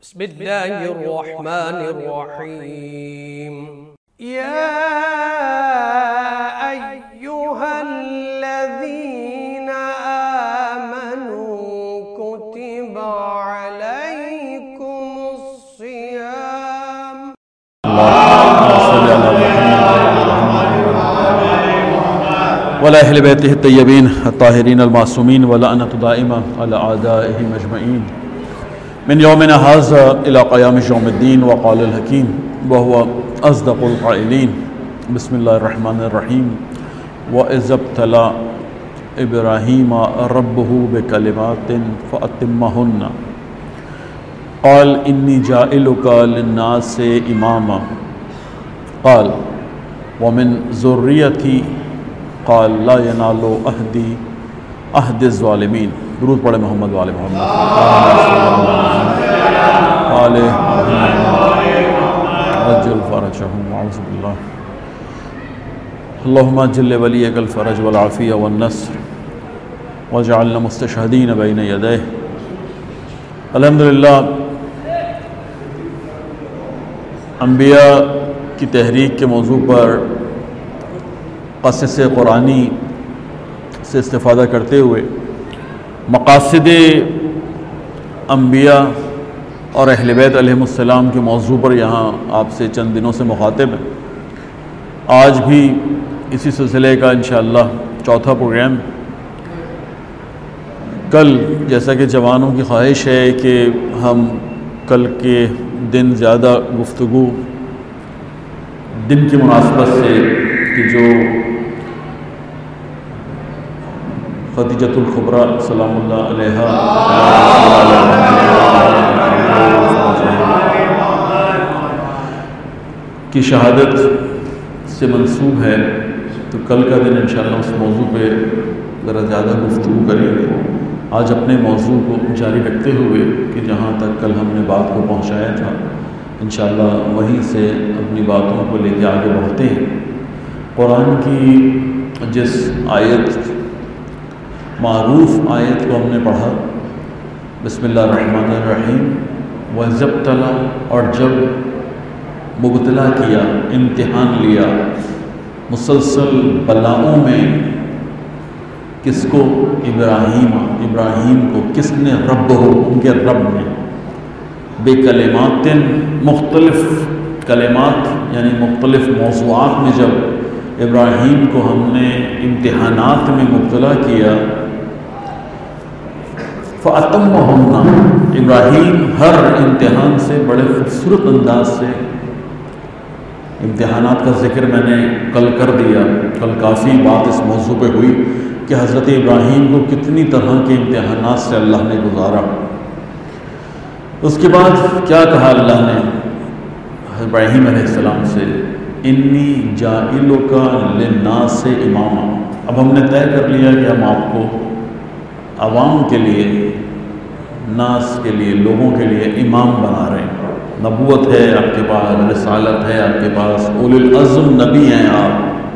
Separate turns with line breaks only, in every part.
بسم الله الرحمن الرحيم يا أيها الذين آمنوا كتب عليكم الصيام
وعلى أهل بيته الطيبين الطاهرين المعصومين ولعنة دائمة على أعدائهم أجمعين من يومنا هذا إلى قيام يوم الدين. وقال الحكيم وهو أصدق القائلين بسم الله الرحمن الرحيم وإذ ابتلى إبراهيم ربه بكلمات فأتمهن قال إني جاعلك للناس إماما قال ومن ذريتي قال لا ينال عهد الظالمین. درود پڑھے محمد والے محمد عجل فرجهم اعوذ باللہ. اللهم اجل ولیک الفرج والعافیہ والنصر واجعلنا مستشہدین بین یدیہ. الحمدللہ انبیاء کی تحریک کے موضوع پر قصص قرآنی سے استفادہ کرتے ہوئے مقاصد انبیاء اور اہل بیت علیہم السلام کے موضوع پر یہاں آپ سے چند دنوں سے مخاطب ہیں. آج بھی اسی سلسلے کا انشاءاللہ چوتھا پروگرام. کل جیسا کہ جوانوں کی خواہش ہے کہ ہم کل کے دن زیادہ گفتگو دن کی مناسبت سے کہ جو خدیجۃ الکبریٰ سلام اللہ علیہا کی شہادت سے منسوب ہے، تو کل کا دن انشاءاللہ اس موضوع پہ ذرا زیادہ گفتگو کریں گے. آج اپنے موضوع کو جاری رکھتے ہوئے کہ جہاں تک کل ہم نے بات کو پہنچایا تھا انشاءاللہ وہیں سے اپنی باتوں کو لے کے آگے بڑھتے ہیں. قرآن کی جس آیت معروف آیت کو ہم نے پڑھا بسم اللہ الرحمن الرحیم وَإِذْ ابْتَلَى، اور جب مبتلا کیا، امتحان لیا مسلسل بلاؤں میں کس کو؟ ابراہیم کو. کس نے؟ رب ہو، ان کے رب نے. بے کلمات، مختلف کلمات یعنی مختلف موضوعات میں جب ابراہیم کو ہم نے امتحانات میں مبتلا کیا فَأَتَمَّهُنَّ، ابراہیم ہر امتحان سے بڑے خوبصورت انداز سے امتحانات کا ذکر میں نے کل کر دیا. کل کافی بات اس موضوع پہ ہوئی کہ حضرت ابراہیم کو کتنی طرح کے امتحانات سے اللہ نے گزارا. اس کے بعد کیا کہا اللہ نے ابراہیم علیہ السلام سے؟ انی جاعلک للناس اماما. اب ہم نے طے کر لیا کہ ہم آپ کو عوام کے لیے، ناس کے لیے، لوگوں کے لیے امام بنا رہے ہیں. نبوت ہے آپ کے پاس، رسالت ہے آپ کے پاس، اولو العزم نبی ہیں آپ.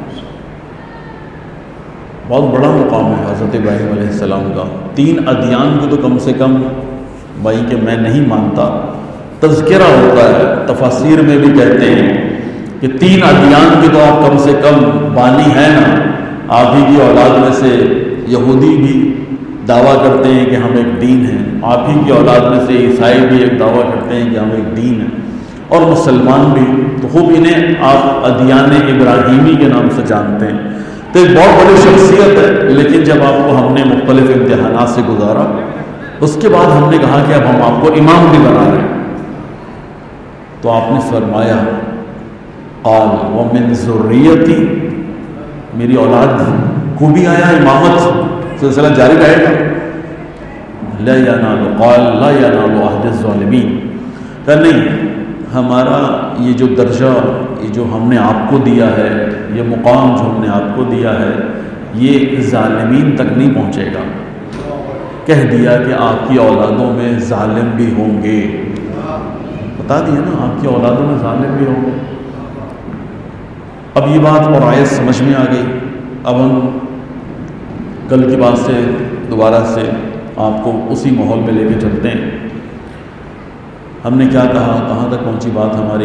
بہت بڑا مقام ہے حضرت ابراہیم علیہ السلام کا. 3 ادیان کو تو کم سے کم بھائی کہ میں نہیں مانتا، تذکرہ ہوتا ہے، تفاسیر میں بھی کہتے ہیں کہ 3 ادیان کی تو آپ کم سے کم بانی ہیں نا. آپ ہی کی اولاد میں سے یہودی بھی دعویٰ کرتے ہیں کہ ہم ایک دین ہیں، آپ ہی کی اولاد میں سے عیسائی بھی ایک دعویٰ کرتے ہیں کہ ہم ایک دین ہیں، اور مسلمان بھی. تو خوب انہیں آپ ادیان ابراہیمی کے نام سے جانتے ہیں. تو ایک بہت بڑی شخصیت ہے. لیکن جب آپ کو ہم نے مختلف امتحانات سے گزارا اس کے بعد ہم نے کہا کہ اب ہم آپ کو امام بھی بنا رہے ہیں. تو آپ نے فرمایا قال ومن ذریتی، میری اولاد کو بھی آیا امامت سلسلہ جاری رہے گا. لا ینال، قال لا ینال عہد الظالمین. کہ نہیں، ہمارا یہ جو درجہ، یہ جو ہم نے آپ کو دیا ہے، یہ مقام جو ہم نے آپ کو دیا ہے، یہ ظالمین تک نہیں پہنچے گا. کہہ دیا کہ آپ کی اولادوں میں ظالم بھی ہوں گے. بتا دیا نا، آپ کی اولادوں میں ظالم بھی ہوں گے. اب یہ بات اور آیت سمجھ میں آ گئی. اب ہم کل کی بات سے دوبارہ سے آپ کو اسی ماحول میں لے کے چلتے ہیں. ہم نے کیا کہا، کہاں تک پہنچی بات ہماری،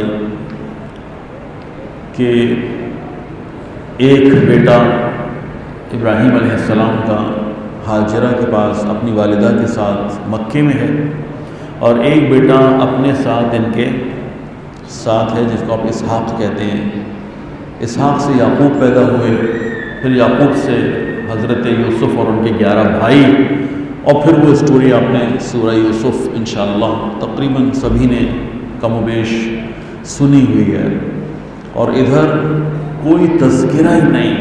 کہ ایک بیٹا ابراہیم علیہ السلام کا ہاجرہ کے پاس اپنی والدہ کے ساتھ مکے میں ہے، اور ایک بیٹا اپنے ساتھ ان کے ساتھ ہے جس کو آپ اسحاق کہتے ہیں۔ اسحاق سے یعقوب پیدا ہوئے، پھر یعقوب سے حضرت یوسف اور ان کے 11 بھائی، اور پھر وہ اسٹوری آپ نے سورہ یوسف انشاءاللہ تقریباً سبھی نے کم و بیش سنی ہوئی ہے۔ اور ادھر کوئی تذکرہ ہی نہیں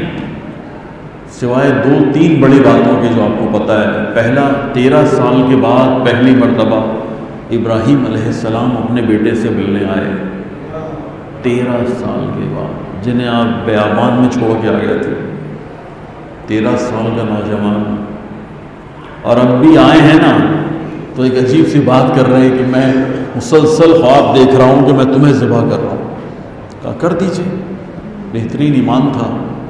سوائے 2-3 بڑی باتوں کے جو آپ کو پتہ ہے۔ پہلا، 13 سال کے بعد پہلی مرتبہ ابراہیم علیہ السلام اپنے بیٹے سے ملنے آئے، 13 سال کے بعد، جنہیں آپ بیابان میں چھوڑ کے آ گئے تھے، 13 سال کا نوجوان، اور اب بھی آئے ہیں نا تو ایک عجیب سی بات کر رہے ہیں کہ میں مسلسل خواب دیکھ رہا ہوں کہ میں تمہیں ذبح کر رہا ہوں۔ کہا کر دیجئے، بہترین ایمان تھا،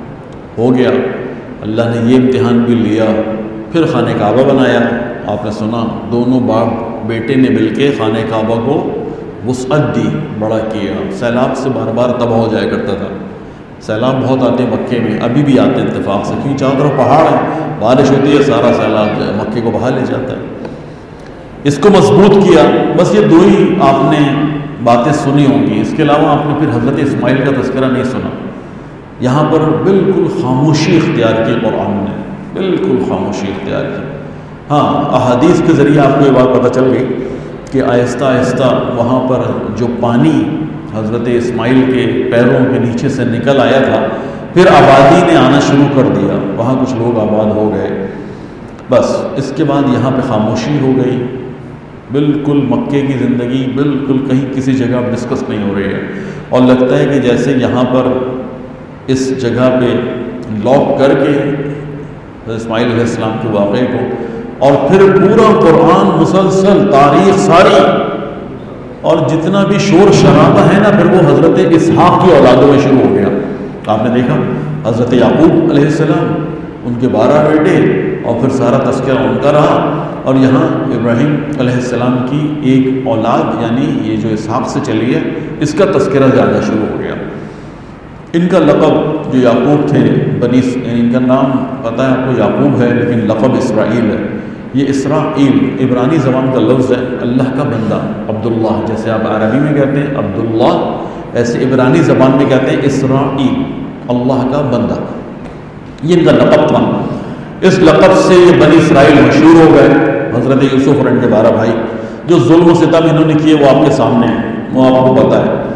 ہو گیا۔ اللہ نے یہ امتحان بھی لیا، پھر خانہ کعبہ بنایا۔ آپ نے سنا دونوں باپ بیٹے نے مل کے خانہ کعبہ کو وسعت دی، بڑا کیا۔ سیلاب سے بار بار تباہ ہو جایا کرتا تھا، سیلاب بہت آتے ہیں مکے میں، ابھی بھی آتے ہیں اتفاق سے، کیونکہ چاروں طرف پہاڑ ہے، بارش ہوتی ہے سارا سیلاب جو ہے مکے کو بہا لے جاتا ہے۔ اس کو مضبوط کیا۔ بس یہ 2 ہی آپ نے باتیں سنی ہوں گی، اس کے علاوہ آپ نے پھر حضرت اسماعیل کا تذکرہ نہیں سنا۔ یہاں پر بالکل خاموشی اختیار کی، قرآن نے بالکل خاموشی اختیار کی۔ ہاں، احادیث کے ذریعے آپ کو یہ بات پتہ چل گئی کہ آہستہ آہستہ وہاں پر جو پانی حضرت اسماعیل کے پیروں کے نیچے سے نکل آیا تھا، پھر آبادی نے آنا شروع کر دیا، وہاں کچھ لوگ آباد ہو گئے۔ بس اس کے بعد یہاں پہ خاموشی ہو گئی، بالکل مکے کی زندگی بالکل کہیں کسی جگہ ڈسکس نہیں ہو رہی ہے، اور لگتا ہے کہ جیسے یہاں پر اس جگہ پہ لاک کر کے اسماعیل علیہ السلام کے واقعے کو، اور پھر پورا قرآن مسلسل تاریخ ساری اور جتنا بھی شور شرابہ ہے نا، پھر وہ حضرت اسحاق کی اولادوں میں شروع ہو گیا۔ آپ نے دیکھا حضرت یعقوب علیہ السلام، ان کے 12 بیٹے، اور پھر سارا تذکرہ ان کا رہا، اور یہاں ابراہیم علیہ السلام کی ایک اولاد یعنی یہ جو اسحاق سے چلی ہے، اس کا تذکرہ زیادہ شروع ہو گیا۔ ان کا لقب جو یعقوب تھے ان کا نام پتہ ہے آپ کو یعقوب ہے، لیکن لقب اسرائیل ہے۔ یہ اسرائیل عبرانی زبان کا لفظ ہے، اللہ کا بندہ، عبداللہ، جیسے آپ عربی میں کہتے ہیں عبداللہ، ایسے عبرانی زبان میں کہتے ہیں اسرائیل، اللہ کا بندہ۔ یہ ان کا لقب تھا۔ اس لقب سے یہ بنی اسرائیل مشہور ہو گئے۔ حضرت یوسف اور ان کے 12 بھائی جو ظلم و ستم انہوں نے کیے وہ آپ کے سامنے ہیں، وہ آپ کو پتہ ہے۔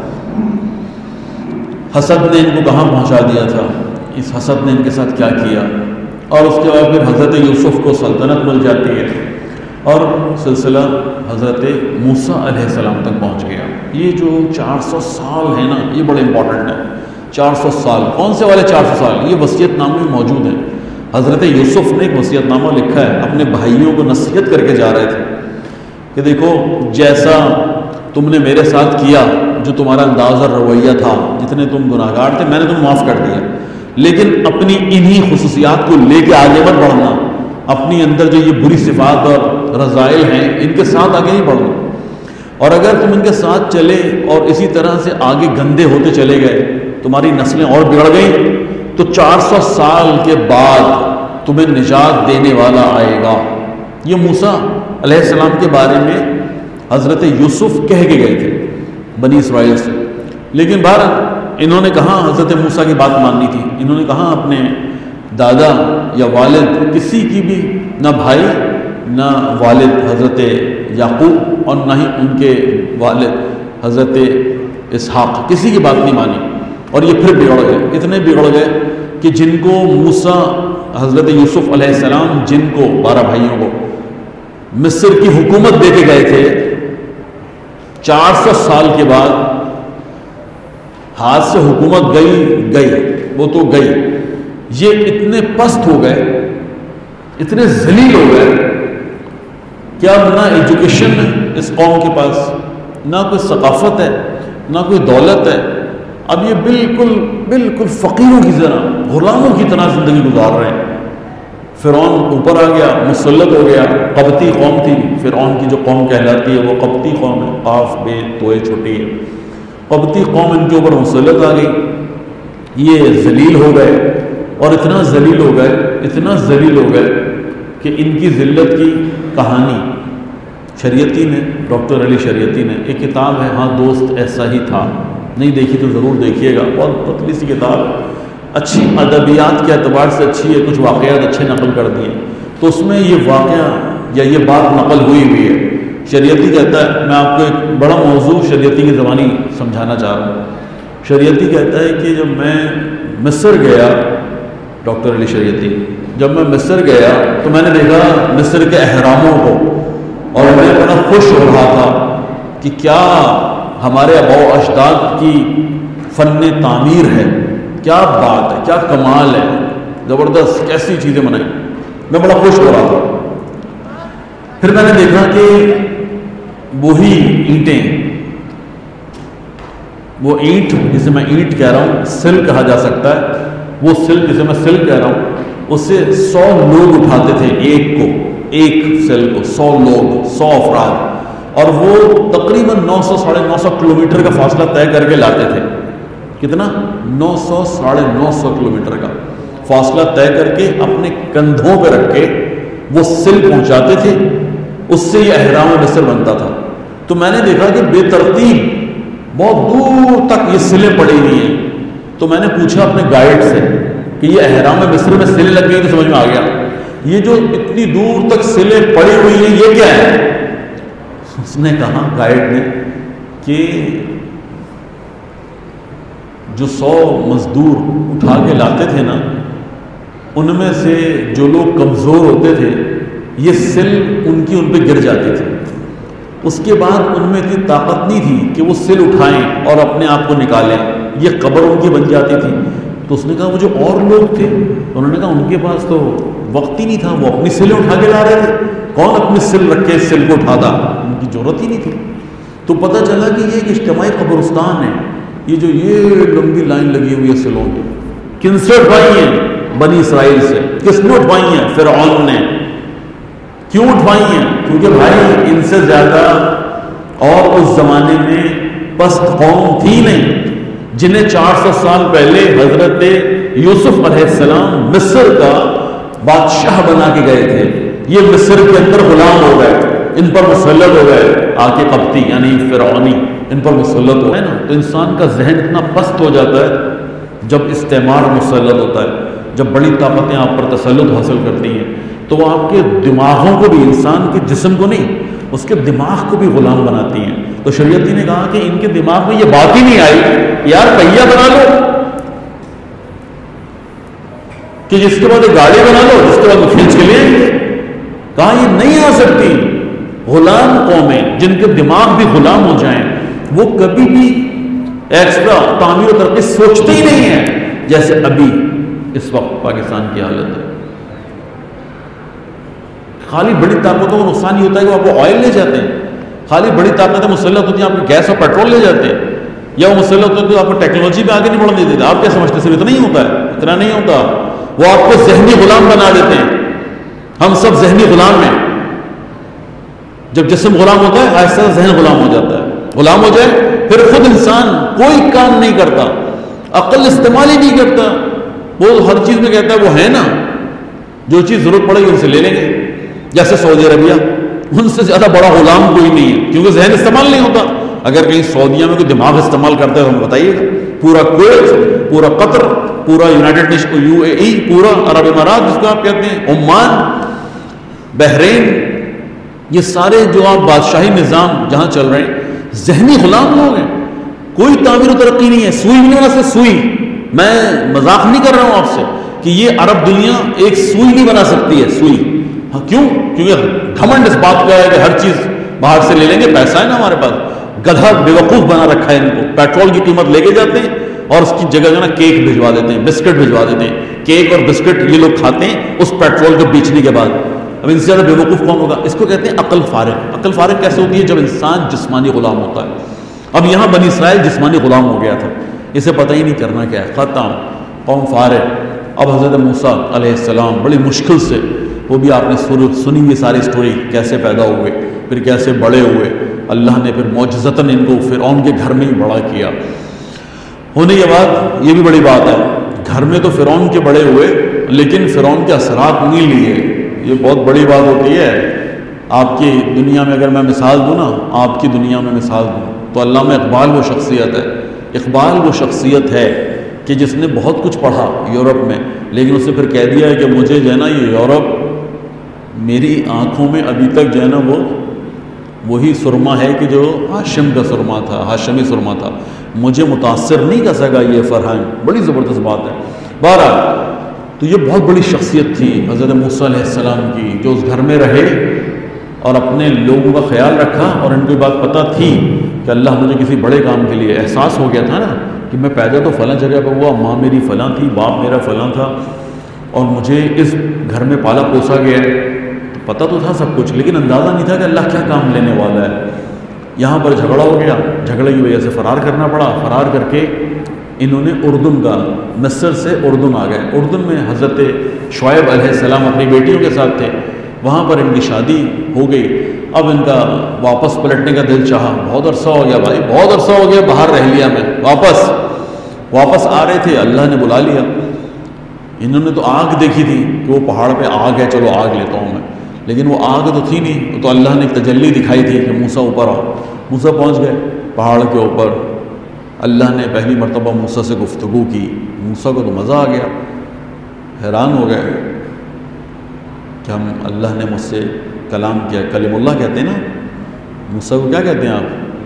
حسد نے ان کو کہاں پہنچا دیا تھا، اس حسد نے ان کے ساتھ کیا کیا، اور اس کے بعد پھر حضرت یوسف کو سلطنت مل جاتی ہے، اور سلسلہ حضرت موسیٰ علیہ السلام تک پہنچ گیا۔ یہ جو 400 سال ہے نا، یہ بڑے امپورٹنٹ ہے۔ 400 سال، کون سے والے 400 سال؟ یہ وصیت نامے میں موجود ہیں۔ حضرت یوسف نے ایک وصیت نامہ لکھا ہے، اپنے بھائیوں کو نصیحت کر کے جا رہے تھے کہ دیکھو جیسا تم نے میرے ساتھ کیا، جو تمہارا انداز اور رویہ تھا، جتنے تم گناہ گار تھے، میں نے تم معاف کر دیا، لیکن اپنی انہی خصوصیات کو لے کے آگے مت بڑھنا، اپنی اندر جو یہ بری صفات اور رذائل ہیں ان کے ساتھ آگے نہیں بڑھنا، اور اگر تم ان کے ساتھ چلے اور اسی طرح سے آگے گندے ہوتے چلے گئے، تمہاری نسلیں اور بگڑ گئیں، تو 400 سال کے بعد تمہیں نجات دینے والا آئے گا۔ یہ موسیٰ علیہ السلام کے بارے میں حضرت یوسف کہہ کے گئے تھے بنی اسرائیل سے، لیکن بہرحال انہوں نے کہاں حضرت موسیٰ کی بات ماننی تھی، انہوں نے کہاں اپنے دادا یا والد، کسی کی بھی نہ بھائی نہ والد حضرت یعقوب، اور نہ ہی ان کے والد حضرت اسحاق، کسی کی بات نہیں مانی، اور یہ پھر بگڑ گئے، اتنے بگڑ گئے کہ جن کو موسیٰ حضرت یوسف علیہ السلام، جن کو 12 بھائیوں کو مصر کی حکومت دے کے گئے تھے، 400 سال کے بعد ہاتھ سے حکومت گئی، وہ تو گئی، یہ اتنے پست ہو گئے، اتنے ذلیل ہو گئے کہ اب نہ ایجوکیشن ہے اس قوم کے پاس، نہ کوئی ثقافت ہے، نہ کوئی دولت ہے، اب یہ بالکل فقیروں کی طرح، غلاموں کی طرح زندگی گزار رہے ہیں۔ فرعون اوپر آ گیا، مسلط ہو گیا. قبطی قوم تھی فرعون کی جو قوم کہلاتی ہے، وہ قبطی قوم ہے. قاف بے توئے چھوٹی ہے. قبطی قوم ان کے اوپر مسلط آ گئی. یہ ذلیل ہو گئے، اور اتنا ذلیل ہو گئے کہ ان کی ذلت کی کہانی شریعتی نے، ڈاکٹر علی شریعتی نے، ایک کتاب ہے ہاں دوست ایسا ہی تھا، نہیں دیکھی تو ضرور دیکھیے گا. بہت پتلی سی کتاب ہے، اچھی ادبیات کے اعتبار سے اچھی ہے، کچھ واقعات اچھے نقل کر دیے. تو اس میں یہ واقعہ یا یہ بات نقل ہوئی ہے. شریعتی کہتا ہے، میں آپ کو ایک بڑا موضوع شریعتی کی زبانی سمجھانا چاہ رہا ہوں. شریعتی کہتا ہے کہ جب میں مصر گیا، ڈاکٹر علی شریعتی، جب میں مصر گیا تو میں نے دیکھا مصر کے اہراموں کو، اور میں بڑا خوش ہو رہا تھا کہ کیا ہمارے آباء و اجداد کی فن تعمیر ہے، کیا بات ہے، کیا کمال ہے، زبردست، کیسی چیزیں بنائیں. میں بڑا خوش ہو رہا تھا. پھر میں نے دیکھا کہ وہی اینٹیں، وہ اینٹ جسے میں اینٹ کہہ رہا ہوں، سل کہا جا سکتا ہے، وہ سل جسے میں سل کہہ رہا ہوں، اس سے 100 لوگ اٹھاتے تھے ایک سل کو، 100 لوگ، 100 افراد، اور وہ تقریباً 900 ساڑھے 900 کلومیٹر کا فاصلہ طے کر کے لاتے تھے. کتنا؟ 900 ساڑھے 900 کلومیٹر کا فاصلہ طے کر کے اپنے کندھوں پہ رکھ کے وہ سل پہنچاتے تھے. اس سے یہ احرام مصر بنتا تھا. تو میں نے دیکھا کہ بے ترتیب بہت دور تک یہ سلیں پڑی ہوئی ہیں. تو میں نے پوچھا اپنے گائیڈ سے کہ یہ احرام مصر میں سلیں لگ گئی، تو سمجھ میں آ گیا یہ جو اتنی دور تک سلیں پڑی ہوئی ہیں یہ کیا ہے. اس نے کہا گائیڈ نے کہ جو 100 مزدور اٹھا کے لاتے تھے نا، ان میں سے جو لوگ کمزور ہوتے تھے یہ سل ان پہ گر جاتی تھی. اس کے بعد ان میں اتنی طاقت نہیں تھی کہ وہ سل اٹھائیں اور اپنے آپ کو نکالیں، یہ قبر ان کی بن جاتی تھی. تو اس نے کہا وہ جو اور لوگ تھے، انہوں نے کہا ان کے پاس تو وقت ہی نہیں تھا، وہ اپنی سلیں اٹھا کے لا رہے تھے. کون اپنی سل رکھ کے اس سل کو اٹھاتا، ان کی ضرورت ہی نہیں تھی. تو پتہ چلا کہ یہ ایک اجتماعی قبرستان ہے. یہ لمبی لائن لگی ہوئی ہے سلوں کی. کن سے اٹھوائی ہیں؟ بنی اسرائیل سے. کس نے اٹھوائی ہیں؟ فرعون نے. کیوں اٹھوائی ہیں؟ کیونکہ بھائی ان سے زیادہ اور اس زمانے میں پست قوم تھی نہیں، جنہیں 400 سال پہلے حضرت یوسف علیہ السلام مصر کا بادشاہ بنا کے گئے تھے. یہ مصر کے اندر غلام ہو گئے، ان پر مسلط ہو گئے. آ کے قبطی یعنی فرعونی ان پر مسلط ہو گئے نا. تو انسان کا ذہن اتنا پست ہو جاتا ہے جب استعمار مسلط ہوتا ہے، جب بڑی طاقتیں آپ پر تسلط حاصل کرتی ہیں، تو وہ آپ کے دماغوں کو بھی، انسان کے جسم کو نہیں، اس کے دماغ کو بھی غلام بناتی ہیں. تو شریعتی نے کہا کہ ان کے دماغ میں یہ بات ہی نہیں آئی یار پہیا بنا لو، کہ جس کے بعد ایک گاڑی بنا لو، جس کے بعد وہ کھینچ کے لے آئیں گے. کہا یہ نہیں آ سکتی. غلام قومیں جن کے دماغ بھی غلام ہو جائیں، وہ کبھی بھی ایکسٹرا تعمیر و ترقی سوچتے ہی نہیں ہیں، جیسے ابھی اس وقت پاکستان کی حالت ہے. خالی بڑی طاقتوں کو نقصان یہ ہوتا ہے کہ آپ وہ آئل لے جاتے ہیں، خالی بڑی طاقتیں مسلط ہوتی ہیں آپ کو گیس اور پیٹرول لے جاتے ہیں، یا وہ مسلط ہوتی ہے آپ کو ٹیکنالوجی پہ آگے نہیں بڑھنے دیتے. آپ کیا سمجھتے صرف اتنا ہی ہوتا ہے؟ اتنا نہیں ہوتا. وہ آپ کو ذہنی غلام بنا دیتے ہیں. ہم سب ذہنی غلام ہیں. جب جسم غلام ہوتا ہے آہستہ ذہن غلام ہو جاتا ہے. غلام ہو جائے پھر خود انسان کوئی کام نہیں کرتا، عقل استعمال ہی نہیں کرتا. وہ ہر چیز میں کہتا ہے وہ ہے نا، جو چیز ضرورت پڑے گی ان سے لے لیں گے. جیسے سعودی عربیہ، ان سے زیادہ بڑا غلام کوئی نہیں ہے، کیونکہ ذہن استعمال نہیں ہوتا. اگر کہیں سعودیہ میں کوئی دماغ استعمال کرتا ہے تو ہمیں بتائیے گا. پورا کویت، پورا قطر، پورا یونائٹڈ نیشن، UAE، پورا عرب امارات جس کو آپ کہتے ہیں، عمان، بحرین، یہ سارے جو آپ بادشاہی نظام جہاں چل رہے ہیں ذہنی غلام لوگ ہیں. کوئی تعمیر و ترقی نہیں ہے. سوئی نہیں بنا سکتی. سوئی، میں مذاق نہیں کر رہا ہوں آپ سے کہ یہ عرب دنیا ایک سوئی نہیں بنا سکتی ہے. سوئی ہاں کیوں؟ کیونکہ گھمنڈ اس بات کا ہے کہ ہر چیز باہر سے لے لیں گے، پیسہ ہے نا ہمارے پاس. گدھا بیوقوف بنا رکھا ہے ان کو. پیٹرول کی قیمت لے کے جاتے ہیں اور اس کی جگہ جو نا کیک بھجوا دیتے ہیں، بسکٹ بھجوا دیتے ہیں. کیک اور بسکٹ یہ لوگ کھاتے ہیں اس پیٹرول کو بیچنے کے بعد. اب ان سے زیادہ بیوقوف کون ہوگا؟ اس کو کہتے ہیں عقل فارغ. عقل فارغ کیسے ہوتی ہے؟ جب انسان جسمانی غلام ہوتا ہے. اب یہاں بنی اسرائیل جسمانی غلام ہو گیا تھا، اسے پتہ ہی نہیں کرنا کیا ہے. ختم، قوم فارغ. اب حضرت موسیٰ علیہ السلام بڑی مشکل سے، وہ بھی آپ نے سنی ہوئی ساری سٹوری، کیسے پیدا ہوئے، پھر کیسے بڑے ہوئے، اللہ نے پھر معجزتاً ان کو فرعون کے گھر میں ہی بڑا کیا۔ ہونے کے بعد یہ بھی بڑی بات ہے، گھر میں تو فرعون کے بڑے ہوئے لیکن فرعون کے اثرات نہیں لیے، یہ بہت بڑی بات ہوتی ہے۔ آپ کی دنیا میں اگر میں مثال دوں نا، آپ کی دنیا میں مثال دوں تو علامہ اقبال وہ شخصیت ہے، اقبال وہ شخصیت ہے کہ جس نے بہت کچھ پڑھا یورپ میں، لیکن اس نے پھر کہہ دیا ہے کہ مجھے جو ہے نا یہ یورپ میری آنکھوں میں ابھی تک جو ہے نا وہی سرما ہے کہ جو ہاشم کا سرما تھا، ہاشمی سرما تھا، مجھے متاثر نہیں کر سکا یہ فرہنگ۔ بڑی زبردست بات ہے۔ بہرحال تو یہ بہت بڑی شخصیت تھی حضرت موسیٰ علیہ السلام کی، جو اس گھر میں رہے اور اپنے لوگوں کا خیال رکھا، اور ان کو یہ بات پتہ تھی کہ اللہ مجھے کسی بڑے کام کے لیے، احساس ہو گیا تھا نا کہ میں پیدا تو فلاں جگہ پہ ہوا، ماں میری فلاں تھی، باپ میرا فلاں تھا، اور مجھے اس گھر میں پالا پوسا گیا ہے، پتہ تو تھا سب کچھ، لیکن اندازہ نہیں تھا کہ اللہ کیا کام لینے والا ہے۔ یہاں پر جھگڑا ہو گیا، جھگڑے کی وجہ سے فرار کرنا پڑا، فرار کر کے انہوں نے اردن کا، مصر سے اردن آ گئے۔ اردن میں حضرت شعیب علیہ السلام اپنی بیٹیوں کے ساتھ تھے، وہاں پر ان کی شادی ہو گئی۔ اب ان کا واپس پلٹنے کا دل چاہا، بہت عرصہ ہو گیا بھائی، بہت عرصہ ہو گیا، باہر رہ لیا میں، واپس آ رہے تھے، اللہ نے بلا لیا۔ انہوں نے تو آگ دیکھی تھی کہ وہ پہاڑ پہ آگ ہے، چلو آگ لیتا ہوں میں، لیکن وہ آگ تو تھی نہیں، وہ تو اللہ نے ایک تجلی دکھائی تھی کہ موسیٰ اوپر آؤ۔ موسیٰ پہنچ گئے پہاڑ کے اوپر، اللہ نے پہلی مرتبہ موسیٰ سے گفتگو کی، موسیٰ کو تو مزہ آ گیا، حیران ہو گئے کہ ہم، اللہ نے مجھ سے کلام کیا، کلیم اللہ کہتے ہیں نا، موسیٰ کو کیا کہتے ہیں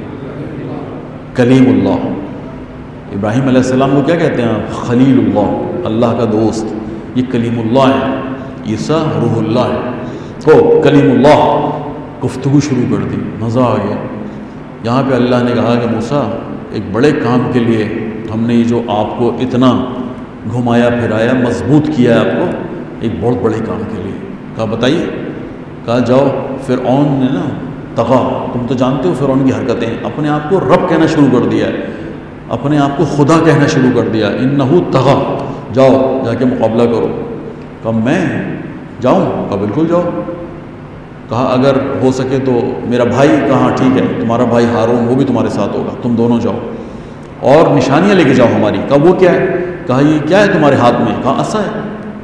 آپ؟ کلیم اللہ۔ ابراہیم علیہ السلام کو کیا کہتے ہیں آپ؟ خلیل اللہ، اللہ کا دوست، یہ کلیم اللہ ہے، عیسیٰ روح اللہ ہے، تو کلیم اللہ۔ گفتگو شروع کر دی، مزہ آ گیا۔ یہاں پہ اللہ نے کہا کہ موسیٰ ایک بڑے کام کے لیے ہم نے یہ جو آپ کو اتنا گھمایا پھرایا، مضبوط کیا ہے آپ کو، ایک بہت بڑے کام کے لیے۔ کہا بتائیے؟ کہا جاؤ، فرعون نے نا طغا، تم تو جانتے ہو فرعون کی حرکتیں، اپنے آپ کو رب کہنا شروع کر دیا ہے، اپنے آپ کو خدا کہنا شروع کر دیا، انہو طغا، جاؤ جا کے مقابلہ کرو۔ کہا میں جاؤں؟ کہا بالکل جاؤ۔ کہا اگر ہو سکے تو میرا بھائی، کہاں ٹھیک ہے، تمہارا بھائی ہارون وہ بھی تمہارے ساتھ ہوگا، تم دونوں جاؤ اور نشانیاں لے کے جاؤ ہماری۔ کہا وہ کیا ہے؟ کہا یہ کیا ہے تمہارے ہاتھ میں؟ کہا عصا ہے۔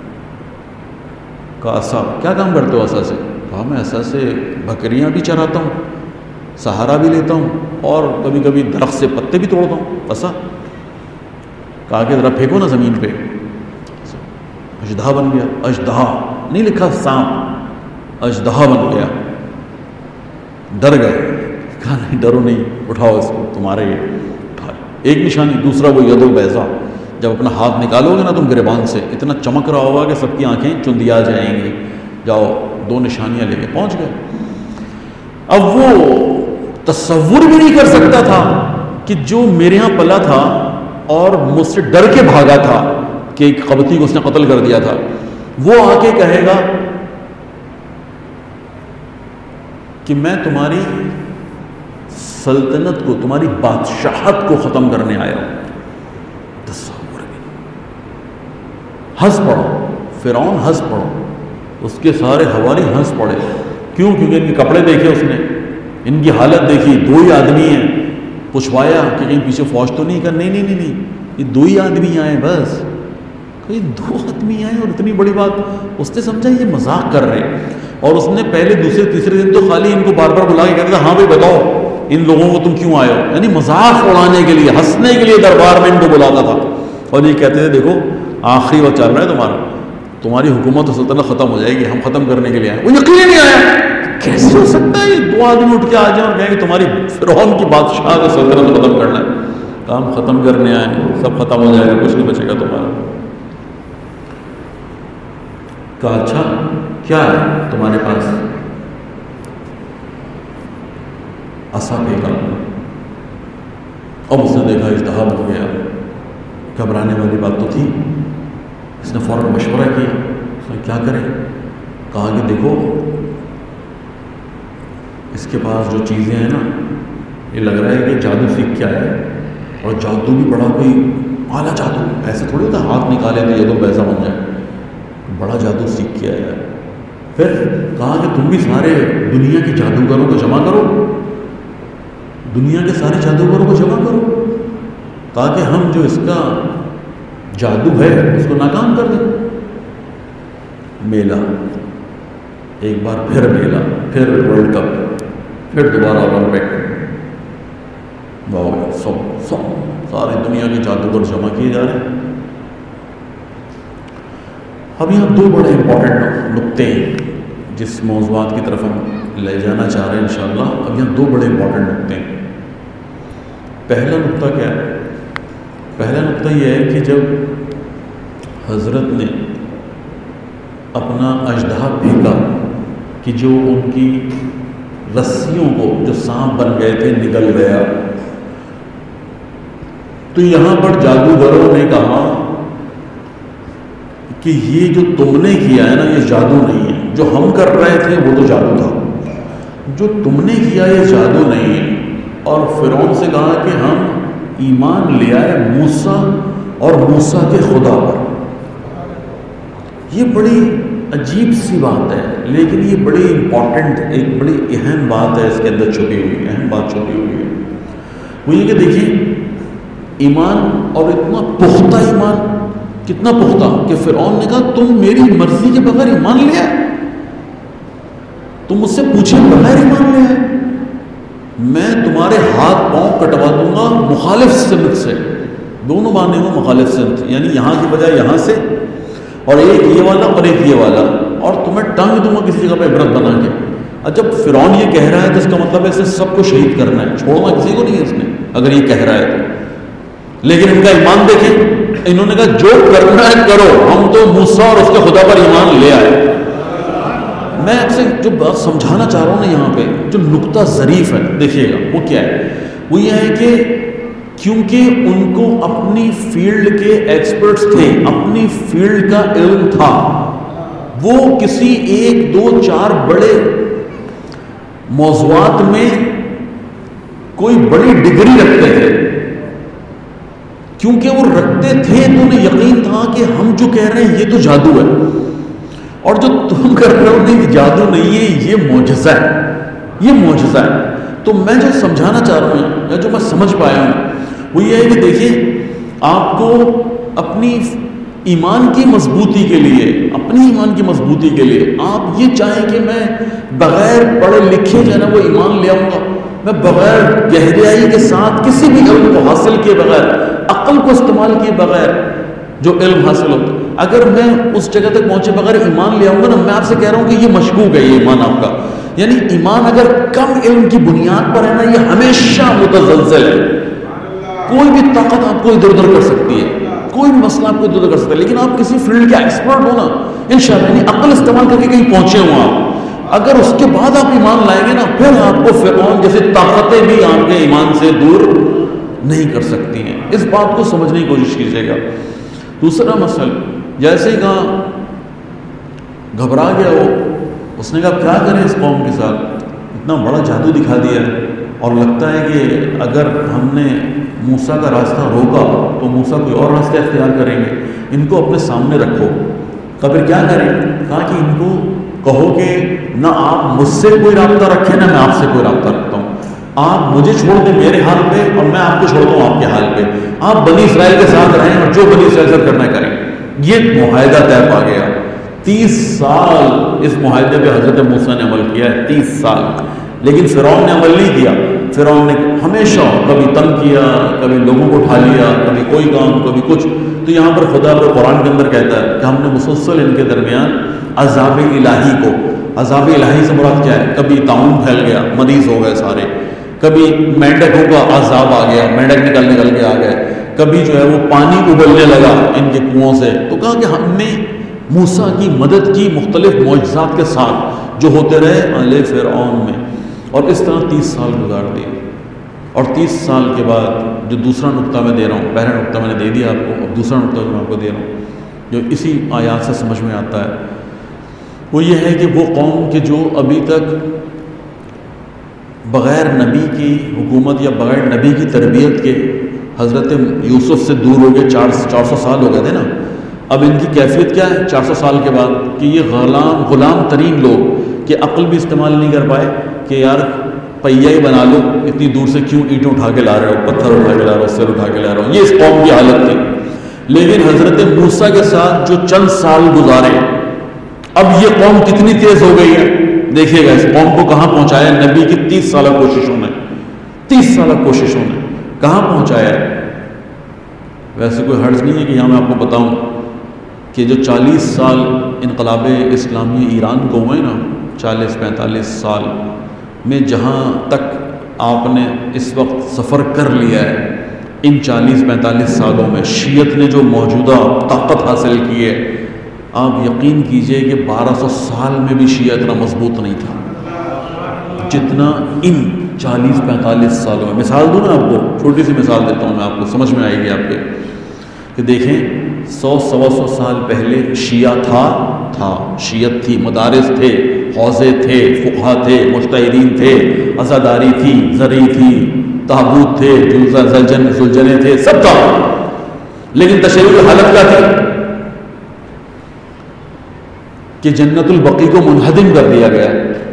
کہا عصا، کیا کام کرتے ہو عصا سے؟ کہا میں عصا سے بکریاں بھی چراتا ہوں، سہارا بھی لیتا ہوں، اور کبھی کبھی درخت سے پتے بھی توڑتا ہوں، عصا۔ کہا کہ ذرا پھینکو نا زمین پہ، اژدہا بن گیا۔ اژدہا نہیں لکھا سانپ، اژدہا بن گیا۔ ڈر گئے، کہا نہیں ڈرو نہیں، اٹھاؤ اس کو، تمہارے یہ اٹھا۔ ایک نشانی، دوسرا وہ ید البیضا، جب اپنا ہاتھ نکالو گے نا تم گریبان سے، اتنا چمک رہا ہوگا کہ سب کی آنکھیں چندیا جائیں گی۔ جاؤ، دو نشانیاں لے کے پہنچ گئے۔ اب وہ تصور بھی نہیں کر سکتا تھا کہ جو میرے ہاں پلا تھا اور مجھ سے ڈر کے بھاگا تھا کہ ایک قبطی کو اس نے قتل کر دیا تھا، وہ آ کے کہے گا کہ میں تمہاری سلطنت کو، تمہاری بادشاہت کو ختم کرنے آیا ہوں۔ تصور بھی نہیں۔ ہنس پڑو، فرعون ہنس پڑو، اس کے سارے حوالی ہنس پڑے۔ کیوں؟ کیونکہ ان کے کپڑے دیکھے اس نے، ان کی حالت دیکھی، دو ہی آدمی ہیں۔ پوچھوایا کہ کہیں پیچھے فوج تو نہیں؟ کہا نہیں نہیں نہیں نہیں، یہ دو ہی آدمی آئے بس۔ یہ دو آدمی آئے اور اتنی بڑی بات، اس نے سمجھا یہ مذاق کر رہے ہیں، اور اس نے پہلے دوسرے تیسرے دن تو خالی ان کو بار بار بلا کے کہتا تھا ہاں بھائی بتاؤ ان لوگوں کو تم کیوں آئے ہو، یعنی مذاق اڑانے کے لیے، ہنسنے کے لیے دربار میں ان کو بلاتا تھا، اور یہ کہتے تھے دیکھو آخری وقت چل رہا ہے تمہارا، تمہاری حکومت و سلطنت ختم ہو جائے گی، ہم ختم کرنے کے لیے آئے۔ وہ یقین نہیں آیا، کیسے ہو سکتا ہے یہ دو آدمی اٹھ کے آ جائیں اور کہیں کہ تمہاری فرعون کی بادشاہ کا سلطنت ختم کرنا ہے؟ کام ختم کرنے آئے، سب ختم ہو جائے گا، کچھ نہیں بچے گا تمہارا۔ کہا اچھا کیا ہے تمہارے پاس؟ عصا پھینکا، اب اس نے دیکھا اژدہا ہو گیا۔ گھبرانے والی بات تو تھی، اس نے فوراً مشورہ کیا، اس نے کیا کرے؟ کہا کہ دیکھو اس کے پاس جو چیزیں ہیں نا، یہ لگ رہا ہے کہ جادو سیکھ کے آیا ہے، اور جادو بھی بڑا کوئی اعلیٰ جادو ایسے تھوڑی ہوتا ہاتھ نکالے تو یہ تو پیسہ بن جائے، بڑا جادو سیکھ کے آیا۔ پھر کہا کہ تم بھی سارے دنیا کے جادوگروں کو جمع کرو، دنیا کے سارے جادوگروں کو جمع کرو تاکہ ہم جو اس کا جادو ہے اس کو ناکام کر دیں۔ میلہ، ایک بار پھر میلہ، پھر ورلڈ کپ، پھر دوبارہ اولمپک، سب ساری دنیا کے جادوگر جمع کیے جا رہے ہیں۔ اب یہاں دو بڑے امپورٹنٹ نقطے ہیں جس موضوعات کی طرف ہم لے جانا چاہ رہے ہیں انشاءاللہ۔ اب یہاں دو بڑے امپورٹنٹ نقطے ہیں۔ پہلا نقطہ کیا ہے؟ پہلا نقطہ یہ ہے کہ جب حضرت نے اپنا اژدہا پھینکا کہ جو ان کی رسیوں کو جو سانپ بن گئے تھے نگل گیا، تو یہاں پر جادوگروں نے کہا کہ یہ جو تم نے کیا ہے نا یہ جادو نہیں ہے، جو ہم کر رہے تھے وہ تو جادو تھا، جو تم نے کیا یہ جادو نہیں ہے۔ اور فرعون سے کہا کہ ہم ایمان لے آئے موسیٰ اور موسیٰ کے خدا پر۔ یہ بڑی عجیب سی بات ہے، لیکن یہ بڑی امپورٹنٹ، ایک بڑی اہم بات ہے اس کے اندر چھپی ہوئی، اہم بات چھپی ہوئی ہے۔ وہ یہ کہ دیکھیے ایمان، اور اتنا پختہ ایمان، کتنا پختہ کہ فرعون نے کہا تم میری مرضی کے بغیر ایمان لے آئے، تم مجھ سے پوچھے بغیر ایمان لے آئے، میں تمہارے ہاتھ پاؤں کٹوا دوں گا مخالف سمت سے، دونوں بانے ہوں مخالف سمت، یعنی یہاں کی بجائے یہاں سے، اور ایک یہ والا اور ایک یہ والا، اور تمہیں ٹانگ دوں گا کسی جگہ پہ عبرت بنا کے۔ اور جب فرعون یہ کہہ رہا ہے تو اس کا مطلب ہے اسے سب کو شہید کرنا ہے، چھوڑنا کسی کو نہیں ہے اس نے، اگر یہ کہہ رہا ہے تو۔ لیکن ان کا ایمان دیکھیں، انہوں نے کہا جو کرنا ہے کرو، ہم تو موسیٰ اور اس کے خدا پر ایمان لے آئے۔ میں آپ سے جو بات سمجھانا چاہ رہا ہوں نا یہاں پہ، جو نقطہ ظریف ہے دیکھیے گا، وہ کیا ہے؟ وہ یہ ہے کہ کیونکہ ان کو اپنی فیلڈ کے ایکسپرٹس تھے، اپنی فیلڈ کا علم تھا، وہ کسی ایک دو چار بڑے موضوعات میں کوئی بڑی ڈگری رکھتے تھے، کیونکہ وہ رکھتے تھے تو انہیں یقین تھا کہ ہم جو کہہ رہے ہیں یہ تو جادو ہے، اور جو تم کر رہے ہو نہیں جادو نہیں ہے، یہ معجزہ ہے، یہ معجزہ ہے۔ تو میں جو سمجھانا چاہ رہا ہوں یا جو میں سمجھ پایا ہوں وہ یہ ہے کہ دیکھیے آپ کو اپنی ایمان کی مضبوطی کے لیے، اپنی ایمان کی مضبوطی کے لیے آپ یہ چاہیں کہ میں بغیر پڑھے لکھے جو ہے نا وہ ایمان لے آؤں گا، میں بغیر گہرائی کے ساتھ کسی بھی علم کو حاصل کیے بغیر، عقل کو استعمال کیے بغیر جو علم حاصل ہوتا، اگر میں اس جگہ تک پہنچے بغیر ایمان لے آؤں گا نا، میں آپ سے کہہ رہا ہوں کہ یہ مشکوک ہے یہ ایمان آپ کا، یعنی ایمان اگر کم علم کی بنیاد پر ہے نا یہ ہمیشہ متزلزل ہے، کوئی بھی طاقت آپ کو ادھر ادھر کر سکتی ہے، کوئی بھی مسئلہ آپ کو ادھر ادھر کر سکتا ہے، لیکن آپ کسی فیلڈ کے ایکسپرٹ ہو نا انشاءاللہ، یعنی عقل استعمال کر کے کہیں پہنچے ہوں آپ، اگر اس کے بعد آپ ایمان لائیں گے نا پھر آپ کو فرعون جیسے طاقتیں بھی آپ کے ایمان سے دور نہیں کر سکتی ہیں۔ اس بات کو سمجھنے کی کوشش کیجیے گا۔ دوسرا مسئلہ، جیسے ہی کہا گھبرا گیا وہ، اس نے کہا کیا کریں اس قوم کے ساتھ، اتنا بڑا جادو دکھا دیا ہے، اور لگتا ہے کہ اگر ہم نے موسیٰ کا راستہ روکا تو موسیٰ کوئی اور راستہ اختیار کریں گے، ان کو اپنے سامنے رکھو۔ تو پھر کیا کریں؟ کہا کہ ان کو کہو کہ نہ آپ مجھ سے کوئی رابطہ رکھیں نہ میں آپ سے کوئی رابطہ رکھتا ہوں، آپ مجھے چھوڑ دیں میرے حال پہ اور میں آپ کو چھوڑتا ہوں آپ کے حال پہ، آپ بنی اسرائیل کے ساتھ رہیں اور جو بنی اسرائیل سے کرنا کریں۔ یہ معاہدہ طے پا گیا۔ 30 سال اس معاہدے پہ حضرت موسیٰ نے عمل کیا ہے، 30 سال، لیکن فرعون نے عمل نہیں کیا۔ فرعون نے ہمیشہ کبھی تنگ کیا، کبھی لوگوں کو اٹھا لیا، کبھی کوئی کام کبھی کچھ۔ تو یہاں پر خدا پر قرآن کے اندر کہتا ہے کہ ہم نے مسلسل ان کے درمیان عذاب الہی کو، عذاب الہی سے مراد کیا ہے؟ کبھی طاعون پھیل گیا، مریض ہو گئے سارے، کبھی مینڈکوں کا عذاب آ گیا، مینڈک نکل کے آ گئے، کبھی جو ہے وہ پانی ابلنے لگا ان کے کنووں سے۔ تو کہا کہ ہم نے موسیٰ کی مدد کی مختلف معجزات کے ساتھ جو ہوتے رہے آل فرعون میں، اور اس طرح 30 سال گزار دیے۔ اور 30 سال کے بعد جو دوسرا نقطہ میں دے رہا ہوں، پہلا نقطہ میں نے دے دیا آپ کو، اب دوسرا نقطہ جو میں آپ کو دے رہا ہوں جو اسی آیات سے سمجھ میں آتا ہے، وہ یہ ہے کہ وہ قوم کہ جو ابھی تک بغیر نبی کی حکومت یا بغیر نبی کی تربیت کے حضرت یوسف سے دور ہو گئے، 400 سال ہو گئے تھے نا. اب ان کی کیفیت کیا ہے 400 سال کے بعد؟ کہ یہ غلام ترین لوگ کہ عقل بھی استعمال نہیں کر پائے کہ یار پہیا ہی بنا لو، اتنی دور سے کیوں اینٹیں اٹھا کے لا رہے ہو، پتھر اٹھا کے لا رہے ہو، سر اٹھا کے لا رہے ہو. یہ اس قوم کی حالت تھی. لیکن حضرت موسیٰ کے ساتھ جو چند سال گزارے، اب یہ قوم کتنی تیز ہو گئی ہے. دیکھیے گا اس قوم کو کہاں پہنچایا نبی کی 30 سالہ کوششوں نے، 30 سالہ کوششوں نے کہاں پہنچایا ہے. ویسے کوئی حرج نہیں ہے کہ یہاں میں آپ کو بتاؤں کہ جو 40 سال انقلاب اسلامی ایران کو ہوئے نا، 40-45 سال میں جہاں تک آپ نے اس وقت سفر کر لیا ہے، ان 40-45 سالوں میں شیعت نے جو موجودہ طاقت حاصل کی ہے، آپ یقین کیجئے کہ 1200 سال میں بھی شیعہ اتنا مضبوط نہیں تھا جتنا ان 40-45 سالوں میں. مثال دوں نا آپ کو، چھوٹی سی مثال دیتا ہوں میں آپ کو، سمجھ میں آئے گی آپ کے. کہ دیکھیں 100-125 سال پہلے شیعہ تھا شیعت تھی، مدارس تھے، حوزے تھے، فقہا تھے، مجتہدین تھے، عزاداری تھی، زری تھی، تابوت تھے، زلجنے تھے، سب تھا. لیکن تشیع حالت کیا تھی کہ جنت البقیع کو منہدم کر دیا گیا.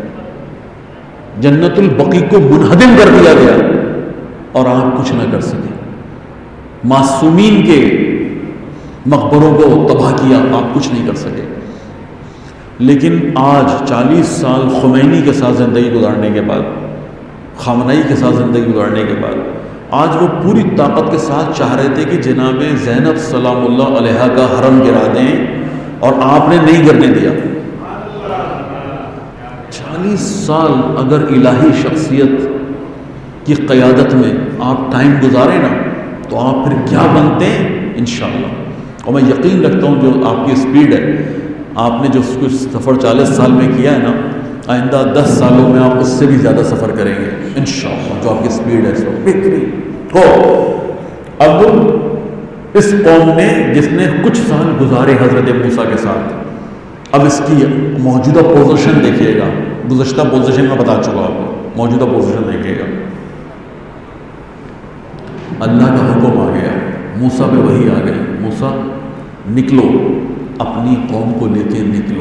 جنت البقیع کو منہدم کر دیا گیا اور آپ کچھ نہ کر سکے. معصومین کے مقبروں کو تباہ کیا، آپ کچھ نہیں کر سکے. لیکن آج 40 سال خمینی کے ساتھ زندگی گزارنے کے بعد، خامنئی کے ساتھ زندگی گزارنے کے بعد، آج وہ پوری طاقت کے ساتھ چاہ رہے تھے کہ جناب زینب سلام اللہ علیہا کا حرم گرا دیں، اور آپ نے نہیں کرنے دیا. 40 سال اگر الہی شخصیت کی قیادت میں آپ ٹائم گزارے نا تو آپ پھر کیا بنتے ہیں انشاءاللہ. اور میں یقین رکھتا ہوں جو آپ کی اسپیڈ ہے، آپ نے جو کچھ سفر 40 سال میں کیا ہے نا، آئندہ 10 سالوں میں آپ اس سے بھی زیادہ سفر کریں گے انشاءاللہ. جو آپ کی اسپیڈ ہے اس وقت بہترین ہو. اب اس قوم نے جس نے کچھ سال گزارے حضرت موسیٰ کے ساتھ، اب اس کی موجودہ پوزیشن دیکھیے گا. گزشتہ پوزیشن میں بتا چکا آپ کو، موجودہ پوزیشن دیکھیے گا. اللہ کا حکم آ گیا، موسیٰ پہ وحی آ گئی، موسیٰ نکلو، اپنی قوم کو لے کے نکلو.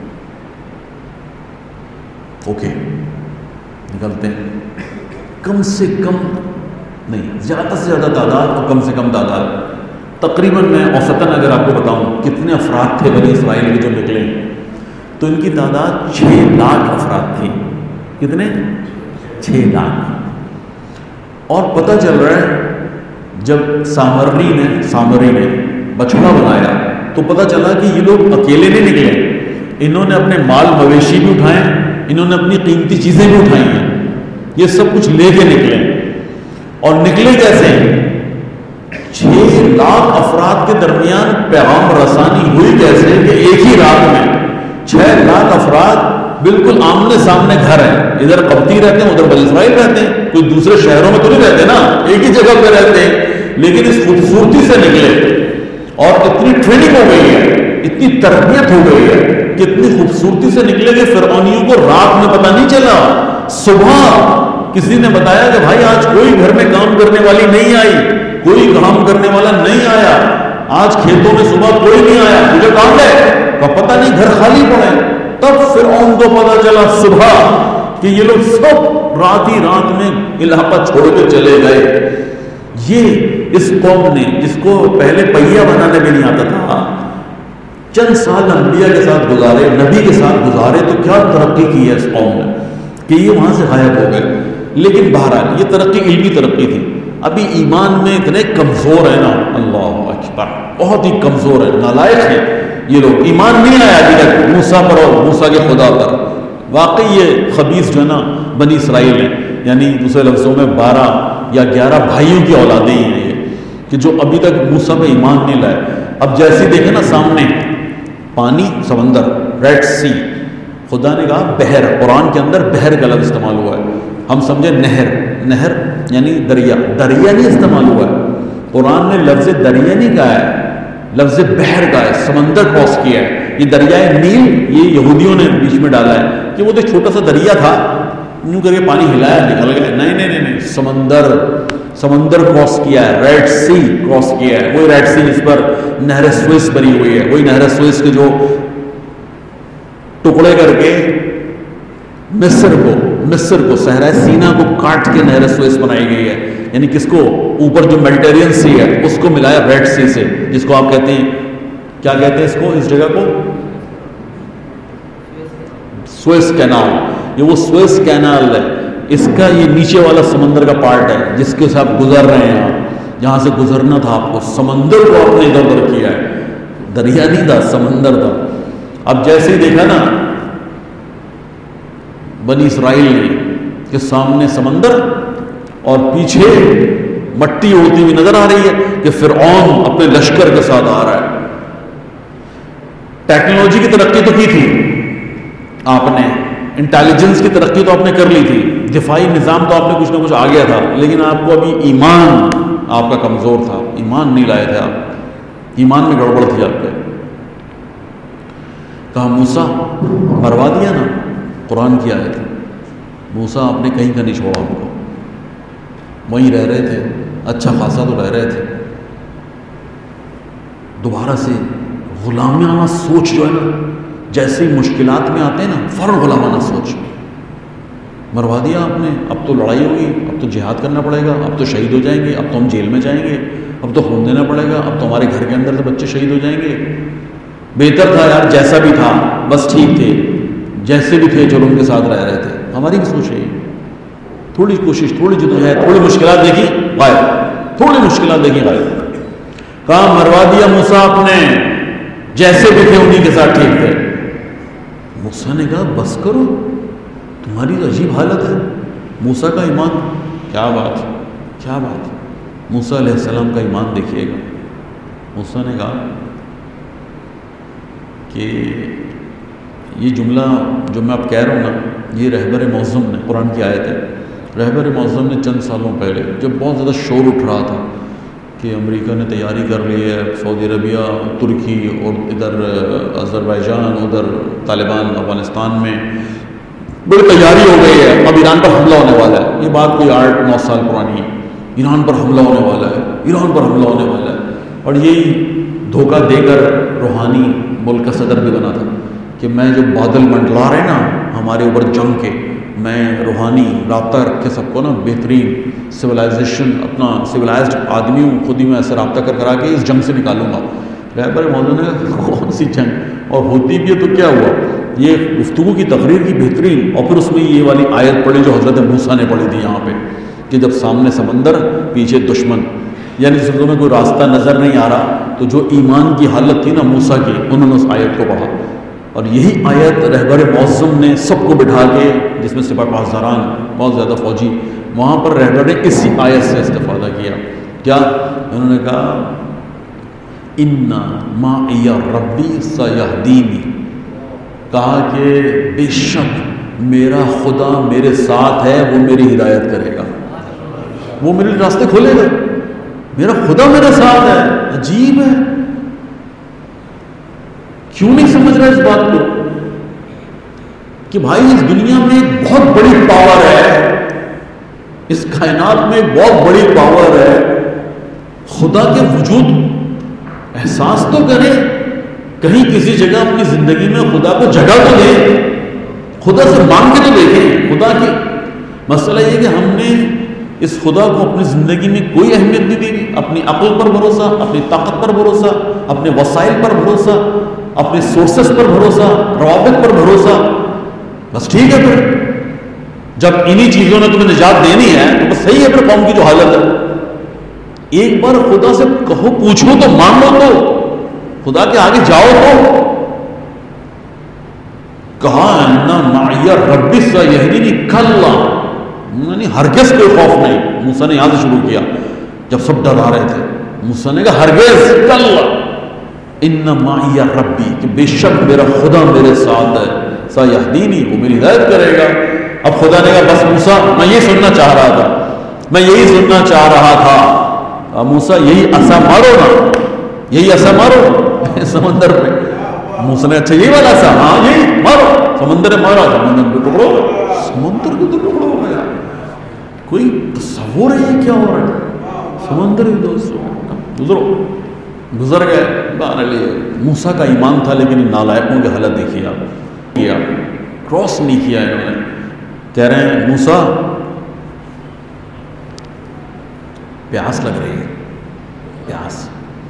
اوکے نکلتے ہیں. کم سے کم نہیں، زیادہ سے زیادہ تعداد اور کم سے کم تعداد، تقریباً میں اوسطاً اگر آپ کو بتاؤں کتنے افراد تھے بنی اسرائیل کے جو نکلے، تو ان کی تعداد 6 لاکھ افراد تھی. کتنے؟ 6 لاکھ. اور پتہ چل رہا ہے جب سامری نے بچڑا بنایا تو پتہ چلا کہ یہ لوگ اکیلے نہیں نکلے، انہوں نے اپنے مال مویشی بھی اٹھائے، انہوں نے اپنی قیمتی چیزیں بھی اٹھائی ہیں، یہ سب کچھ لے کے نکلے. اور نکلے کیسے؟ 6 لاکھ افراد کے درمیان پیغام رسانی ہوئی کیسے کہ ایک ہی رات میں 6 لاکھ افراد بالکل آمنے سامنے گھر ہیں. ادھر قبطی رہتے ہیں، ادھر بنی اسرائیل رہتے ہیں، کوئی دوسرے شہروں میں تو نہیں رہتے نا، ایک ہی جگہ پہ رہتے ہیں. لیکن اس خوبصورتی سے نکلے اور اتنی ٹریننگ ہو گئی ہے، اتنی تربیت ہو گئی ہے کہ اتنی خوبصورتی سے نکلے کہ فرعونیوں کو رات میں پتہ نہیں چلا. صبح کسی نے بتایا کہ بھائی آج کوئی گھر میں کام کرنے والی نہیں آئی، کوئی کام کرنے والا نہیں آیا، آج کھیتوں میں صبح کوئی نہیں آیا، مجھے کام ہے، پتہ نہیں گھر خالی پڑے. تب فرعون کو پتہ چلا صبح کہ یہ لوگ سب رات ہی رات میں علاقہ چھوڑ کے چلے گئے. یہ اس قوم نے جس کو پہلے پہیا بنانے بھی نہیں آتا تھا، چند سال انبیاء کے ساتھ گزارے، نبی کے ساتھ گزارے، تو کیا ترقی کی ہے اس قوم نے کہ یہ وہاں سے غائب ہو گئے. لیکن بہرحال یہ ترقی علمی ترقی تھی. ابھی ایمان میں اتنے کمزور ہیں نا، اللہ اکبر، بہت ہی کمزور ہیں، نالائق ہیں یہ لوگ. ایمان نہیں آیا ابھی تک موسیٰ پر اور موسیٰ کے خدا پر. واقعی یہ خبیث جو ہے نا بنی اسرائیل ہیں، یعنی دوسرے لفظوں میں 12 یا 11 بھائیوں کی اولادیں ہیں یہ، کہ جو ابھی تک موسیٰ پہ ایمان نہیں لائے. اب جیسے دیکھیں نا سامنے پانی، سمندر، ریڈ سی، خدا نے کہا بحر، قرآن کے اندر بحر کا لفظ استعمال ہوا ہے. ہم سمجھے نہر یعنی دریا نہیں استعمال ہوا ہے. قرآن نے لفظ دریا نہیں کہا ہے، لفظ بحر کا ہے، سمندر کراس کیا ہے. یہ دریائے نیل یہ یہودیوں نے بیچ میں ڈالا ہے کہ وہ تو چھوٹا سا دریا تھا، یوں کر کے پانی ہلایا نکل گیا. نہیں، سمندر سمندر کراس کیا ہے، ریڈ سی کراس کیا ہے، وہی ریڈ سی جس پر نہر سوئس بنی ہوئی ہے، وہی نہر سوئس کے جو ٹکڑے کر کے مصر کو صحرائے سینا کو کاٹ کے نہر سوئس بنائی گئی ہے، یعنی کس کو؟ اوپر جو میڈیٹرین سی ہے اس کو ملایا ریڈ سی سے، جس کو آپ کہتے ہیں، کیا کہتے ہیں اس کو، اس جگہ کو سوئس کینال۔ یہ وہ سوئس کینال ہے، اس کا یہ نیچے والا سمندر کا پارٹ ہے جس کے ساتھ گزر رہے ہیں آپ، جہاں سے گزرنا تھا آپ کو، سمندر کو آپ نے ادھر ادھر کیا ہے، دریا نہیں تھا، سمندر تھا۔ اب جیسے ہی دیکھا نا بنی اسرائیل نے کہ سامنے سمندر اور پیچھے مٹی ہوتی ہوئی نظر آ رہی ہے کہ فرعون اپنے لشکر کے ساتھ آ رہا ہے۔ ٹیکنالوجی کی ترقی تو کی تھی آپ نے، انٹیلیجنس کی ترقی تو آپ نے کر لی تھی، دفاعی نظام تو آپ نے کچھ نہ کچھ آ گیا تھا، لیکن آپ کو ابھی ایمان آپ کا کمزور تھا، ایمان نہیں لائے تھے آپ، ایمان میں گڑبڑ تھی آپ کے۔ کہا موسیٰ مروا دیا نا، قرآن کی آیت ہے، موسیٰ آپ نے کہیں کا نہیں چھوڑا ان کو، وہیں رہ رہے تھے، اچھا خاصا تو رہ رہے تھے، دوبارہ سے غلامانہ سوچ جو ہے نا، جیسے مشکلات میں آتے ہیں نا فوراً غلامانہ سوچ، مروا دیا آپ نے، اب تو لڑائی ہوگی، اب تو جہاد کرنا پڑے گا، اب تو شہید ہو جائیں گے، اب تو ہم جیل میں جائیں گے، اب تو خون دینا پڑے گا، اب تو ہمارے گھر کے اندر سے بچے شہید ہو جائیں گے، بہتر تھا یار جیسا بھی تھا بس ٹھیک تھے، جیسے بھی تھے چلو ان کے ساتھ رہ رہے تھے۔ ہماری بھی سوچ ہے، تھوڑی کوشش، تھوڑی جدوجہد، تھوڑی مشکلات دیکھی غائب، تھوڑی مشکلات دیکھی غائب۔ کہاں مروا دیا موسیٰ آپ نے، جیسے بھی تھے انہی کے ساتھ ٹھیک تھے۔ موسیٰ نے کہا بس کرو، تمہاری تو عجیب حالت ہے۔ موسیٰ کا ایمان، کیا بات ہے، کیا بات ہے، موسیٰ علیہ السلام کا ایمان دیکھیے گا۔ موسیٰ نے کہا کہ یہ جملہ جو میں اب کہہ رہا ہوں نا، یہ رہبر معظم نے، قرآن کی آیت ہے، رہبر معظم نے چند سالوں پہلے جب بہت زیادہ شور اٹھ رہا تھا کہ امریکہ نے تیاری کر لی ہے، سعودی عربیہ، ترکی اور ادھر آذربائیجان، ادھر طالبان افغانستان میں بڑی تیاری ہو گئی ہے، اب ایران پر حملہ ہونے والا ہے، یہ بات کوئی 8-9 سال پرانی ہے، ایران پر حملہ ہونے والا ہے، ایران پر حملہ ہونے والا ہے، اور یہی دھوکہ دے کر روحانی ملک کا صدر بھی بنا تھا کہ میں جو بادل منڈلا رہے نا ہمارے اوپر جنگ کے، میں روحانی رابطہ رکھ کے سب کو نا بہترین سویلائزیشن، اپنا سویلائزڈ آدمی ہوں، خود ہی میں ایسے رابطہ کرا کے اس جنگ سے نکالوں گا۔ رہبر موضوع نے کون سی جنگ، اور ہوتی بھی ہے تو کیا ہوا، یہ گفتگو کی تقریر کی بہترین، اور پھر اس میں یہ والی آیت پڑھی جو حضرت موسیٰ نے پڑھی تھی یہاں پہ کہ جب سامنے سمندر پیچھے دشمن، یعنی جس میں کوئی راستہ نظر نہیں آ رہا، تو جو ایمان کی حالت تھی نا موسیٰ کی، انہوں نے اس آیت کو پڑھا، اور یہی آیت رہبر معظم نے سب کو بٹھا کے، جس میں سپاہ پاسداران بہت زیادہ فوجی، وہاں پر رہبر نے اسی آیت سے استفادہ کیا۔ کیا انہوں نے کہا اِنَّ مَعِیَ رَبِّی سَیَہْدِینِی، کہا کہ بے شک میرا خدا میرے ساتھ ہے، وہ میری ہدایت کرے گا، وہ میرے راستے کھولے گا، میرا خدا میرے ساتھ ہے۔ عجیب ہے، کیوں نہیں سمجھ رہا اس بات کو کہ بھائی اس دنیا میں ایک بہت بڑی پاور ہے، اس کائنات میں ایک بہت بڑی پاور ہے، خدا کے وجود احساس تو کریں، کہیں کسی جگہ اپنی زندگی میں خدا کو جگہ تو دیں، خدا سے مانگ کے تو دیکھیں۔ خدا کی مسئلہ یہ کہ ہم نے اس خدا کو اپنی زندگی میں کوئی اہمیت نہیں دی، اپنی عقل پر بھروسہ، اپنی طاقت پر بھروسہ، اپنے وسائل پر بھروسہ، اپنے سورسز پر بھروسہ، روابط پر بھروسہ، بس ٹھیک ہے۔ پھر جب انہی چیزوں نے تمہیں نجات دینی ہے تو بس صحیح ہے، پھر قوم کی جو حالت ہے، ایک بار خدا سے کہو، پوچھو تو، مان لو تو، خدا کے آگے جاؤ تو۔ کہا اِنَّ مَعِیَ رَبِّی سَیَہْدِینِی، کَلَّا، یعنی ہرگز کوئی خوف نہیں۔ موسیٰ نے یہاں سے شروع کیا جب سب ڈرا رہے تھے، موسیٰ نے کہا ہرگز، کَلَّا اِنَّ مَعِیَ رَبِّی، کہ بے شک میرا خدا میرے ساتھ ہے، سَیَہْدِینِی، وہ میری ہدایت کرے گا۔ اب خدا نے کہا بس موسیٰ، میں یہ سننا چاہ رہا تھا، میں یہی سننا چاہ رہا تھا، موسیٰ یہی عصا مارو نا، یہی عصا مارو سمندر پہ۔ موسیٰ نے اچھا یہی والا عصا، ہاں یہی مارو، سمندر نے مارا، سمندر کو ٹکڑو، سمندر کو تو ٹکڑو ہو گیا۔ کوئی تصور ہے یہ کیا ہو رہا ہے؟ سمندر بھی دوست گزر گئے. موسیٰ کا ایمان تھا لیکن ان نالائقوں کی حالت دیکھیے آپ. کیا کراس نہیں کیا انہوں نے. کہہ رہے ہیں موسیٰ پیاس لگ رہی ہے, پیاس.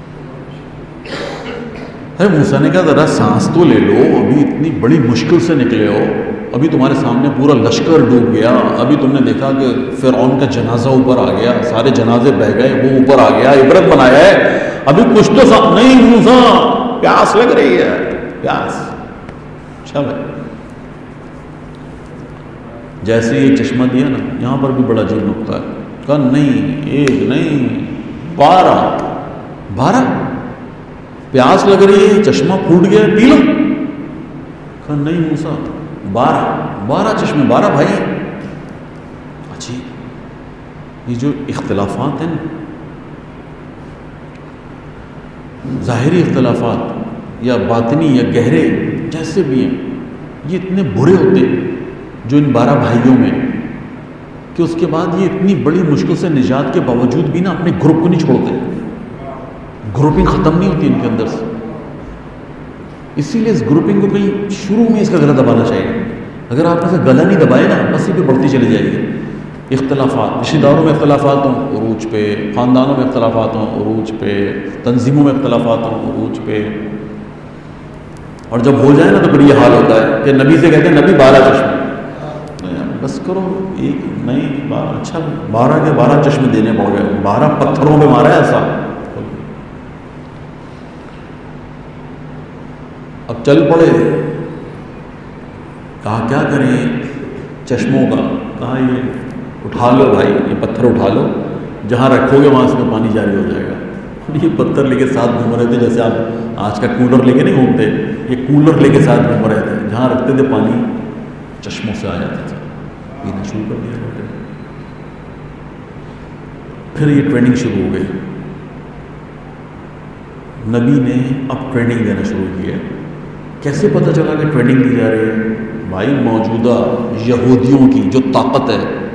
ارے موسیٰ نے کہا ذرا سانس تو لے لو, ابھی اتنی بڑی مشکل سے نکلے ہو, ابھی تمہارے سامنے پورا لشکر ڈوب گیا, ابھی تم نے دیکھا کہ فرعون کا جنازہ اوپر آ گیا, سارے جنازے بہہ گئے, وہ اوپر آ گیا, عبرت بنایا ہے, ابھی کچھ تو نہیں موسیٰ پیاس لگ رہی ہے, پیاس. اچھا بھائی, جیسے یہ چشمہ دیا نا, یہاں پر بھی بڑا عجیب نقطہ ہے. کہا نہیں, ایک نہیں 12 پیاس لگ رہی ہے, چشمہ پھوٹ گیا, پی لو. کہا نہیں موسیٰ 12 چشمے, 12 بھائی. اچھی یہ جو اختلافات ہیں نا, ظاہری اختلافات یا باطنی یا گہرے جیسے بھی ہیں, یہ اتنے برے ہوتے ہیں جو ان 12 بھائیوں میں, کہ اس کے بعد یہ اتنی بڑی مشکل سے نجات کے باوجود بھی نا اپنے گروپ کو نہیں چھوڑتے. گروپنگ ختم نہیں ہوتی ان کے اندر سے. اسی لیے اس گروپنگ کو کہیں شروع میں اس کا گلا دبانا چاہیے. اگر آپ نے گلا نہیں دبائے نا, بس یہ بڑھتی چلی جائے گی. اختلافات, رشتہ داروں میں اختلافات ہوں عروج پہ, خاندانوں میں اختلافات ہوں عروج پہ, تنظیموں میں اختلافات ہوں عروج پہ. اور جب ہو جائے نا تو پھر یہ حال ہوتا ہے کہ نبی سے کہتے ہیں نبی 12 چشمے, بس کرو ایک نہیں, اچھا 12 کے 12 چشمے دینے پڑ گئے, 12 پتھروں پہ مارا ہے ایسا. اب چل پڑے, کہا کیا کریں چشموں کا. کہا یہ اٹھا لو بھائی, یہ پتھر اٹھا لو, جہاں رکھو گے وہاں اس میں پانی جاری ہو جائے گا. یہ پتھر لے کے ساتھ گھوم رہے تھے, جیسے آپ آج کا کولر لے کے نہیں گھومتے, یہ کولر لے کے ساتھ گھوم رہے تھے. جہاں رکھتے تھے پانی چشموں سے آ جاتا تھا. پینا شروع کر دیا بیٹے. پھر یہ ٹریننگ شروع ہو گئی. نبی نے اب ٹریننگ دینا شروع کی ہے. کیسے پتہ چلا کہ ٹریننگ دی جا رہی ہے؟ بھائی موجودہ یہودیوں کی جو طاقت ہے,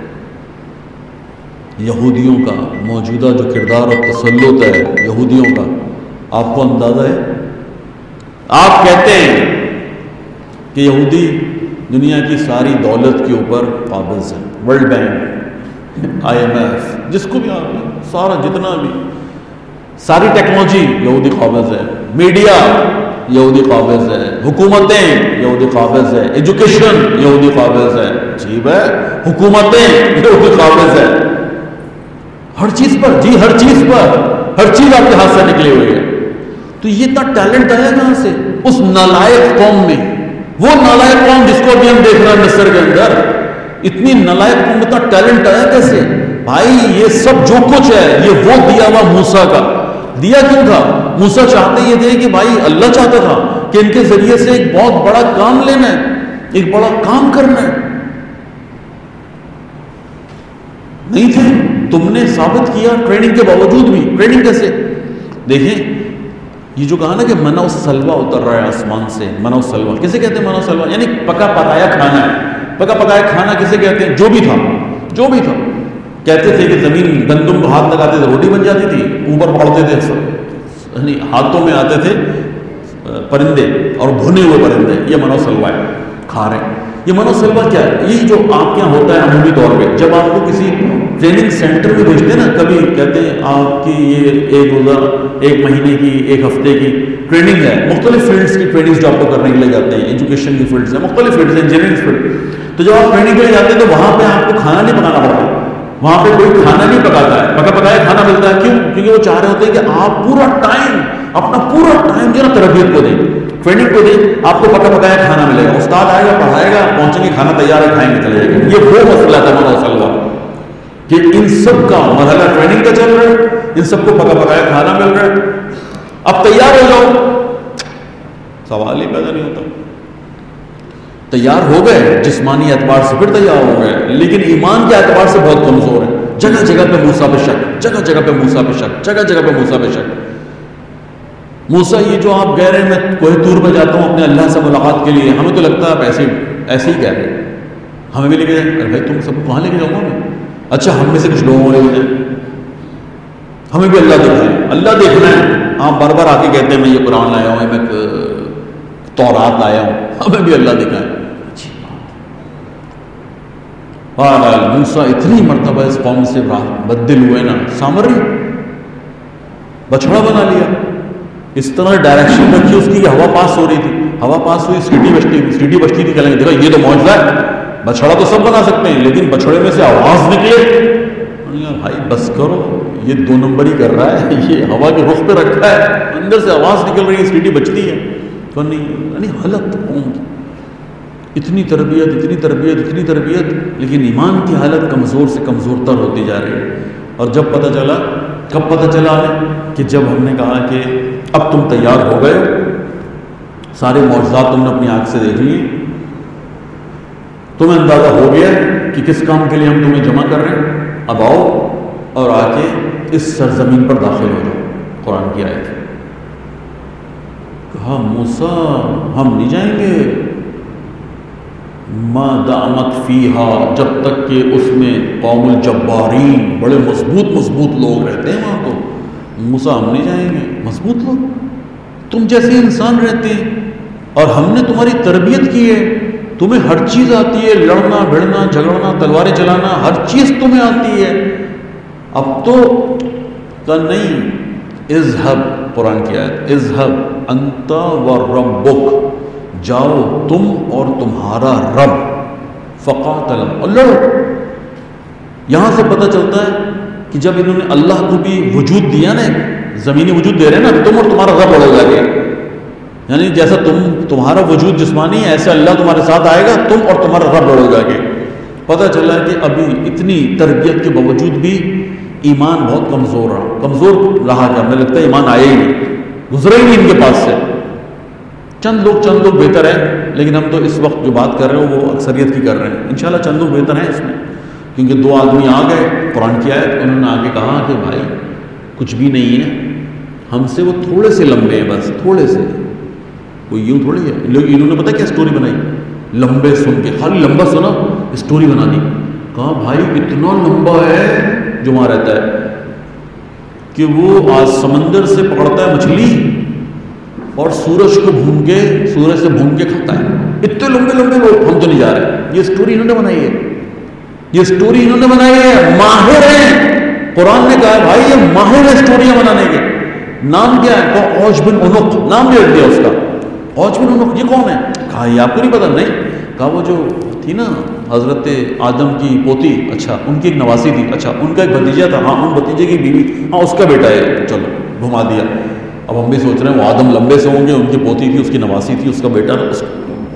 یہودیوں کا موجودہ جو کردار اور تسلط ہے یہودیوں کا, آپ کو اندازہ ہے؟ آپ کہتے ہیں کہ یہودی دنیا کی ساری دولت کے اوپر قابض ہے. ورلڈ بینک, IMF, جس کو بھی آپ سارا جتنا بھی ساری ٹیکنالوجی یہودی قابض ہے, میڈیا یہودی قابض ہے, حکومتیں یہودی قابض ہے, ایجوکیشن یہودی قابض ہے. عجیب ہے, حکومتیں یہودی قابض ہے ہر چیز پر. جی ہر چیز پر, ہر چیز آپ کے ہاتھ سے نکلی ہوئی ہے. تو یہ اتنا ٹیلنٹ آیا کہاں سے اس نالائق قوم میں؟ وہ نالائق قوم جس کو ابھی ہم دیکھ رہے ہیں مصر کے اندر, اتنی نالائق قوم میں اتنا ٹیلنٹ آیا کیسے؟ بھائی یہ سب جو کچھ ہے یہ وہ دیا ہوا موسیٰ کا. دیا کیوں تھا؟ موسیٰ چاہتے یہ تھے کہ بھائی اللہ چاہتا تھا کہ ان کے ذریعے سے ایک بہت بڑا کام لینا ہے, ایک بڑا کام کرنا ہے. نہیں تھے, تم نے ثابت کیا ٹریننگ کے باوجود بھی. ٹریننگ کیسے؟ دیکھیں یہ جو کہا نا کہ منع السلویٰ اتر رہا ہے آسمان سے. منع السلویٰ کسے کہتے ہیں؟ منع السلویٰ یعنی پکا پکایا کھانا ہے. پکا پکایا کھانا کسے کہتے ہیں؟ جو بھی تھا, جو بھی تھا. کہتے تھے کہ زمین گندم کو ہاتھ لگاتے تھے روٹی بن جاتی تھی, اوپر پڑھتے تھے سب, یعنی ہاتھوں میں آتے تھے پرندے اور بھنے ہوئے پرندے. یہ منع السلویٰ ہے, کھا رہے ہیں. یہ منع السلویٰ کیا ہے؟ یہ جو آپ کے یہاں ہوتا ہے عمومی طور پہ, جب آپ کو کسی ٹریننگ سینٹر میں بھیجتے ہیں نا, کبھی کہتے ہیں آپ کی یہ ایک روزہ, ایک مہینے کی, ایک ہفتے کی ٹریننگ ہے, مختلف فیلڈس کی ٹریننگ جو آپ کو کرنے کے لیے جاتے ہیں, ایجوکیشن کی فیلڈس ہیں, مختلف فیلڈس ہیں, انجینئرنگ فیلڈ. تو جب آپ ٹریننگ کے لیے جاتے ہیں تو وہاں پہ آپ کو کھانا نہیں پکانا پڑتا, وہاں پہ کوئی کھانا نہیں پکاتا ہے, پکا پکایا کھانا ملتا ہے. کیوں؟ کیونکہ وہ چاہ رہے ہوتے ہیں کہ آپ پورا ٹائم, اپنا پورا ٹائم جو ہے نا تربیت کو دیں, ٹریننگ کو دیں. آپ کو پکا پکایا کھانا ملے گا, استاد آئے گا, پڑھائے گا, پہنچیں گے, کھانا تیار ہے, کھائیں گے, چلے جائیں گے. یہ وہ مسئلہ تھا منع السلویٰ, کہ ان سب کا مرحلہ ٹریننگ کا چل رہا ہے, ان سب کو پکا پکایا کھانا مل رہا ہے. اب تیار ہو جاؤ, سوال ہی پیدا نہیں ہوتا. تیار ہو گئے جسمانی اعتبار سے, پھر تیار ہو گئے, لیکن ایمان کے اعتبار سے بہت کمزور ہے. جگہ جگہ پہ موسیٰ پہ شک, جگہ جگہ پہ موسیٰ پہ شک, جگہ جگہ پہ موسیٰ پہ شک. موسیٰ یہ جو آپ کہہ رہے ہیں میں کوہ طور پہ جاتا ہوں اپنے اللہ سے ملاقات کے لیے, ہمیں تو لگتا ہے آپ ایسے ہی کہہ رہے ہیں. ہمیں بھی لے کے جائیں, ارے بھائی تم سب کو کہاں لے کے جاؤں گا میں؟ اچھا ہم میں سے کچھ لوگوں لے کے جائیں, ہمیں بھی اللہ دکھائے، اللہ دیکھنا ہے. آپ بار بار آ کے کہتے ہیں میں یہ قرآن لایا ہوں، میں تورات لایا ہوں، ہمیں بھی اللہ دکھائے. موسیٰ اتنی مرتبہ اس قوم سے بددل ہوئے نا، سامری بچھڑا بنا لیا. اس طرح ڈائریکشن رکھی اس کی کہ ہوا پاس ہو رہی تھی، ہوا پاس ہوئی، سیٹی بجتی تھی، سیٹی بجتی تھی، کہنے دیکھا یہ تو معجزہ ہے. بچھڑا تو سب بنا سکتے ہیں لیکن بچھڑے میں سے آواز نکلے، بھائی بس کرو، یہ 2 نمبر ہی کر رہا ہے، یہ ہوا کے رخ پہ رکھا ہے، اندر سے آواز نکل رہی ہے، سیٹی بجتی ہے. تو نہیں حالت قوم کی، اتنی تربیت اتنی تربیت اتنی تربیت، لیکن ایمان کی حالت کمزور سے کمزور تر ہوتی جا رہی ہے. اور جب پتہ چلا، کب پتہ چلا ہمیں؟ کہ جب ہم نے کہا کہ اب تم تیار ہو گئے، سارے معجزات تم نے اپنی آنکھ سے دیکھ لیے، تمہیں اندازہ ہو گیا کہ کس کام کے لیے ہم تمہیں جمع کر رہے ہیں، اب آؤ اور آ کے اس سرزمین پر داخل ہو جاؤ. قرآن کی آیت ہے. کہا موسیٰ ہم نہیں جائیں گے، ما دامت فیہا، جب تک کہ اس میں قوم الجبارین، بڑے مضبوط لوگ رہتے ہیں وہاں. تو موسیٰ ہم نہیں جائیں گے. مضبوط لوگ؟ تم جیسے انسان رہتے ہیں اور ہم نے تمہاری تربیت کی ہے، تمہیں ہر چیز آتی ہے، لڑنا بھڑنا جھگڑنا تلواریں چلانا ہر چیز تمہیں آتی ہے. اب تو نہیں، اذهب، قرآن کی آیت، اذهب انت وربک، جاؤ تم اور تمہارا رب، فقاتل، اور لڑو. یہاں سے پتہ چلتا ہے کہ جب انہوں نے اللہ کو بھی وجود دیا نا، زمینی وجود دے رہے ہیں نا، تم اور تمہارا رب لڑو گا. یعنی جیسا تمہارا وجود جسمانی ہے، ایسے اللہ تمہارے ساتھ آئے گا، تم اور تمہارا رب لڑو گا. کہ پتہ چلا کہ ابھی اتنی تربیت کے باوجود بھی ایمان بہت کمزور رہا. ہمیں لگتا ہے ایمان آئے ہی نہیں، گزرے ہی نہیں ان کے پاس سے. چند لوگ بہتر ہیں، لیکن ہم تو اس وقت جو بات کر رہے ہیں وہ اکثریت کی کر رہے ہیں. انشاءاللہ چند لوگ بہتر ہیں اس میں، کیونکہ 2 آدمی آ گئے، قرآن کی آیت، انہوں نے آگے کہا کہ بھائی کچھ بھی نہیں ہے، ہم سے وہ تھوڑے سے لمبے ہیں، بس تھوڑے سے، کوئی یوں تھوڑی ہے. انہوں نے پتہ کیا سٹوری بنائی؟ لمبے سن کے، خالی لمبا سنا، سٹوری بنا دی. کہا بھائی اتنا لمبا ہے جو وہاں رہتا ہے کہ وہ آج سمندر سے پکڑتا ہے مچھلی اور سورج سے بھون کے کھاتا ہے. اتنے لمبے لوگ، ہم تو نہیں جا رہے. یہ سٹوری انہوں نے بنائی ہے، ماہر ہیں. قرآن نے کہا بھائی یہ ماہر ہے سٹوریاں بنانے کے. نام کیا ہے؟ کہا اوج بن عنق، نام بھی رکھ دیا اس کا. اوج بن عنق یہ کون ہے؟ کہا یہ آپ کو نہیں پتا؟ نہیں. کہا وہ جو تھی نا حضرت آدم کی پوتی، اچھا ان کی ایک نواسی تھی، اچھا ان کا ایک بھتیجا تھا، ہاں ان بھتیجے کی بیوی، ہاں اس کا بیٹا ہے. چلو گھما دیا. اب ہم بھی سوچ رہے ہیں وہ آدم لمبے سے ہوں گے، ان کی پوتی تھی، اس کی نواسی تھی، اس کا بیٹا تھا.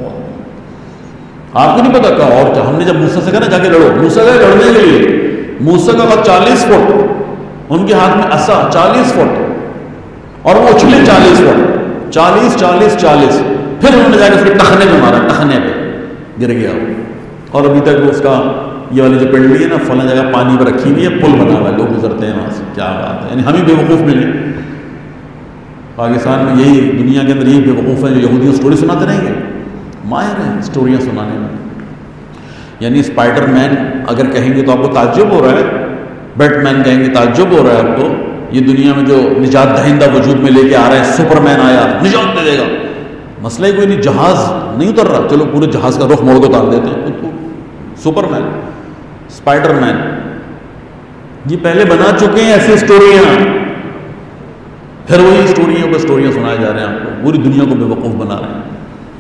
آپ کو نہیں پتا؟ کہا اور کیا. ہم نے جب موسیٰ سے کہا نا جا کے لڑو، موسیٰ گئے لڑنے کے لیے. موسیٰ کا قد 40 فٹ، ان کے ہاتھ میں عصا 40 فٹ، اور وہ اچھلے 40 فٹ، 40. پھر انہوں نے جا کے اس کے ٹخنے پہ مارا، ٹخنے پہ گر گیا. اور ابھی تک اس کا یہ والی جو پنڈلی ہے نا فلاں جگہ پانی پر رکھی ہوئی ہے، پل بنا ہوا ہے، لوگ گزرتے ہیں وہاں سے. کیا بات ہے، یعنی ہم ہی بے وقوف ملے. پاکستان میں یہی، دنیا کے اندر یہی بے وقوف ہیں جو یہودیوں اسٹوری سناتے رہیں گے. ماہر ہیں اسٹوریاں سنانے میں. یعنی اسپائڈر مین اگر کہیں گے تو آپ کو تعجب ہو رہا ہے، بیٹ مین کہیں گے تعجب ہو رہا ہے آپ کو. یہ دنیا میں جو نجات دہندہ وجود میں لے کے آ رہے ہیں، سپر مین آیا نجات دے دے گا. مسئلہ ہی کوئی نہیں، جہاز نہیں اتر رہا، چلو پورے جہاز کا رخ موڑ کے اتار دیتے ہیں. سپر مین، اسپائڈر مین، یہ پہلے بنا چکے ہیں ایسی اسٹوریاں، پھر وہی اسٹوریاں سنائے جا رہے ہیں آپ کو، پوری دنیا کو بے وقوف بنا رہے ہیں.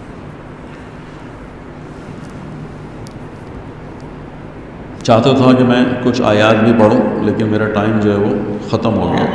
چاہتا تھا کہ میں کچھ آیات بھی پڑھوں، لیکن میرا ٹائم جو ہے وہ ختم ہو گیا.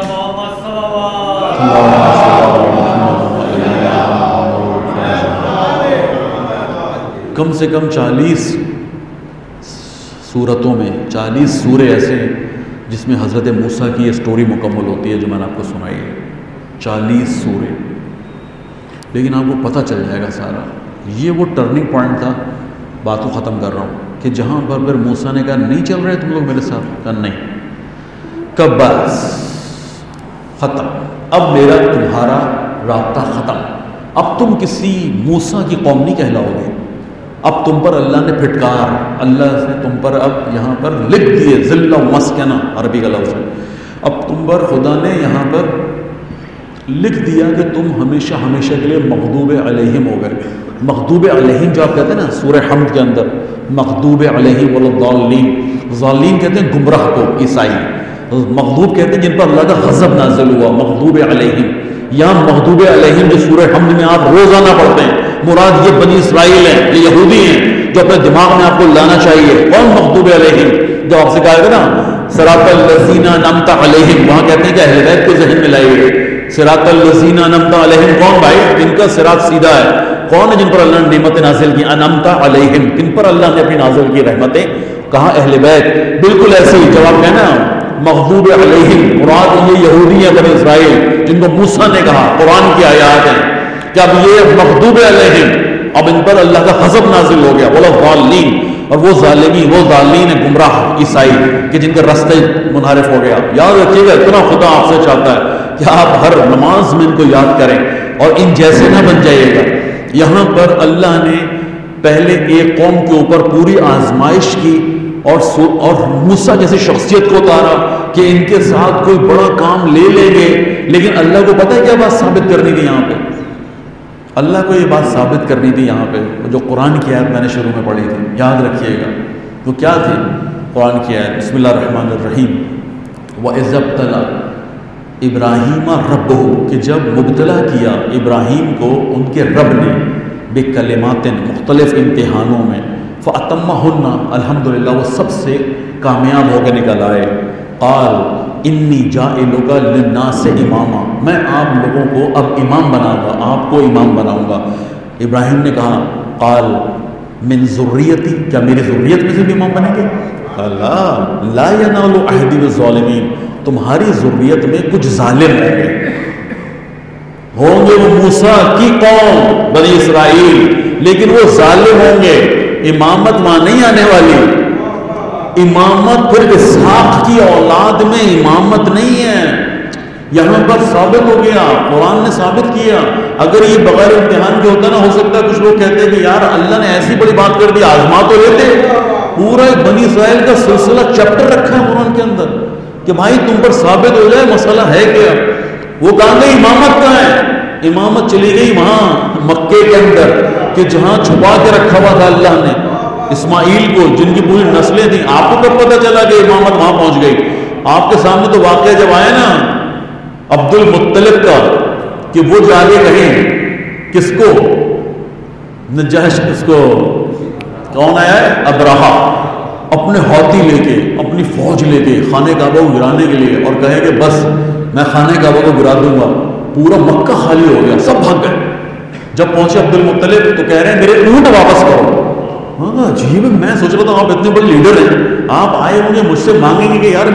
کم سے کم 40 صورتوں میں 40 سورے ایسے ہیں جس میں حضرت موسیٰ کی یہ سٹوری مکمل ہوتی ہے جو میں نے آپ کو سنائی ہے. 40 سورے، لیکن آپ کو پتہ چل جائے گا سارا. یہ وہ ٹرننگ پوائنٹ تھا، بات کو ختم کر رہا ہوں، کہ جہاں پر پھر موسیٰ نے کہا نہیں چل رہے تم لوگ میرے ساتھ، کہا نہیں، کب بس ختم، اب میرا تمہارا رابطہ ختم. اب تم کسی موسیٰ کی قوم نہیں کہلاؤ گے. اب تم پر اللہ نے پھٹکار، اللہ نے تم پر اب یہاں پر لکھ دیے ذل و مسکنہ، عربی کا لفظ ہے. اب تم پر خدا نے یہاں پر لکھ دیا کہ تم ہمیشہ ہمیشہ کے لیے مغضوب علیہم ہو گئے. مغضوب علیہم جو آپ کہتے ہیں نا سورہ حمد کے اندر، مغضوب علیہم والضالین، ضالین کہتے ہیں گمراہ کو، عیسائی. مغضوب کہتے ہیں جن پر اللہ کا غضب نازل ہوا، مغضوب علیہم. یا مغضوب علیہم جو سورہ حمد میں آپ روزانہ پڑھتے ہیں، مراد یہ بنی اسرائیل ہیں، یہ یہودی ہیں جو اپنے دماغ میں آپ کو لانا چاہیے. کون مغضوب علیہم؟ جو آپ سے کہا گیا نا صراط الذین انعمت علیہم، وہاں کہتے ہیں کہ اہل بیت کو ذہن میں لائیے. صراط الذین انعمت علیہم کون بھائی؟ جن کا صراط سیدھا ہے. کون ہے جن پر اللہ نے نعمتیں نازل کی؟ انعمت علیہم، کن پر اللہ نے اپنی نازل کی رحمتیں؟ کہاں اہل بیت. بالکل ایسے ہی جواب کہنا مغضوب علیہم مراد یہ یہودی ہیں بنی اسرائیل جن کو موسیٰ نے کہا، قرآن کی آیات ہیں کہ اب یہ مغضوب علیہم، اب ان پر اللہ کا غضب نازل ہو گیا. بولا ضالین، اور وہ ظالمین، وہ ضالین ہیں گمراہ عیسائی کہ جن کے راستے منحرف ہو گیا. یاد رکھیے گا اتنا خدا آپ سے چاہتا ہے کہ آپ ہر نماز میں ان کو یاد کریں اور ان جیسے نہ بن جائیے گا. یہاں پر اللہ نے پہلے ایک قوم کے اوپر پوری آزمائش کی اور موسیٰ جیسی شخصیت کو اتارا کہ ان کے ساتھ کوئی بڑا کام لے لیں گے. لیکن اللہ کو پتہ ہے کیا بات ثابت کرنی تھی یہاں پہ؟ اللہ کو یہ بات ثابت کرنی تھی یہاں پہ جو قرآن کی آیت میں نے شروع میں پڑھی تھی، یاد رکھیے گا. وہ کیا تھی قرآن کی آیت؟ بسم اللہ الرحمن الرحیم. وَإِذَ ابْتَلَىٰ ابراہیم ربہ، کہ جب مبتلا کیا ابراہیم کو ان کے رب نے بکلمات مختلف امتحانوں میں، فَأَتَمَّهُنَّ، الحمدللہ وہ سب سے کامیاب ہو کے نکل آئے. قال انی جاعلک للناس اماما، میں آپ لوگوں کو اب امام بناؤں گا، آپ کو امام بناؤں گا. ابراہیم نے کہا قال من ذریتی، کیا میری ذریت میں سے بھی امام بنیں گے؟ اللہ لا ینال عہدی بالظالمین، تمہاری ذریت میں کچھ ظالم ہوں گے وہ موسیٰ کی قوم بنی اسرائیل، لیکن وہ ظالم ہوں گے. امامت وہاں نہیں آنے والی. امامت پھر اسحاق کی اولاد میں امامت نہیں ہے. یہاں پر ثابت ہو گیا، قرآن نے ثابت کیا. اگر یہ بغیر امتحان کے ہوتا نا، ہو سکتا ہے کچھ لوگ کہتے ہیں کہ یار اللہ نے ایسی بڑی بات کر دی، آزما تو لیتے. پورا بنی اسرائیل کا سلسلہ چیپٹر رکھا ہے قرآن کے اندر کہ بھائی تم پر ثابت ہو جائے مسئلہ ہے کیا. وہ کہاں گئی امامت کہاں ہے؟ امامت چلی گئی وہاں مکے کے اندر کہ جہاں چھپا کے رکھا ہوا تھا اللہ نے اسماعیل کو، جن کی پوری نسلیں تھیں. آپ کو کب پتہ چلا کہ امامت وہاں پہنچ گئی؟ آپ کے سامنے تو واقعہ جب آیا نا عبد المطلب کا کہ وہ جا کے کہیں کس کو، نجاشی، اس کو کون آیا ہے؟ ابرہا، اپنے ہاتھی لے کے، اپنی فوج لے کے خانہ کعبہ کو گرانے کے لیے، اور کہے کہ بس میں خانہ کعبہ کو گرا دوں گا. پورا مکہ خالی ہو گیا، سب بھاگ گئے. جب پہنچے عبد المطلب تو کہہ رہے ہیں میرے اونٹ واپس کرو. ہاں عجیب ہے، میں سوچ رہا تھا آپ اتنے بڑے لیڈر ہیں، آپ آئے ہوں گے مجھ سے مانگیں گے کہ یار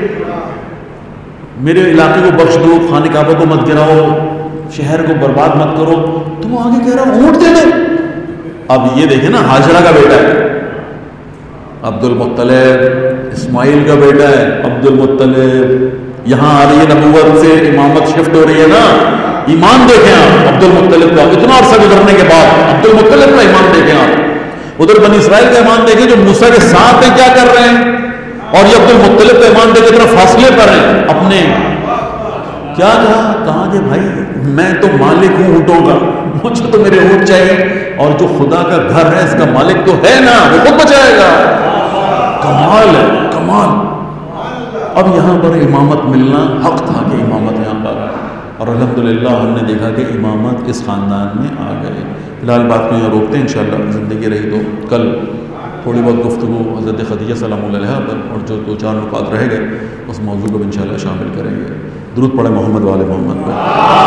میرے علاقے کو بخش دو، خانہ کعبہ کو مت گراؤ، شہر کو برباد مت کرو. تم آگے کہہ رہا اونٹ دے دو. اب یہ دیکھیں نا، ہاجرہ کا بیٹا ہے عبد المطلب، اسماعیل کا بیٹا ہے عبد المطلب. یہاں آ رہی ہے نبوت سے امامت شفٹ ہو رہی ہے نا. ایمان دیکھیں آپ عبد المطلب کا، اتنا عرصہ گزرنے کے بعد عبد المطلب کا ایمان دیکھیں آپ. ادھر بنی اسرائیل کا ایمان دیکھیں جو موسیٰ کے ساتھ ہیں کیا کر رہے ہیں، اور یہ عبد المطلب کا ایمان دیکھیں اتنا فاصلے پر ہیں اپنے. کیا کہا کہ بھائی میں تو مالک ہوں اونٹوں کا، مجھے تو میرے اونٹ چاہیے، اور جو خدا کا گھر ہے اس کا مالک تو ہے نا، وہ خود بچائے گا. کمال ہے، کمال. اب یہاں پر امامت ملنا حق تھا کہ امامت یہاں پر، اور الحمدللہ ہم نے دیکھا کہ امامت اس خاندان میں آ گئے. فی الحال بات کو یہاں روکتے ہیں، انشاءاللہ زندگی رہی تو کل تھوڑی بہت گفتگو حضرت خدیجہ سلام اللہ علیہا پر، اور جو 2-4 نکات رہ گئے اس موضوع کو انشاءاللہ شامل کریں گے. درود پڑھیں محمد والے محمد پر.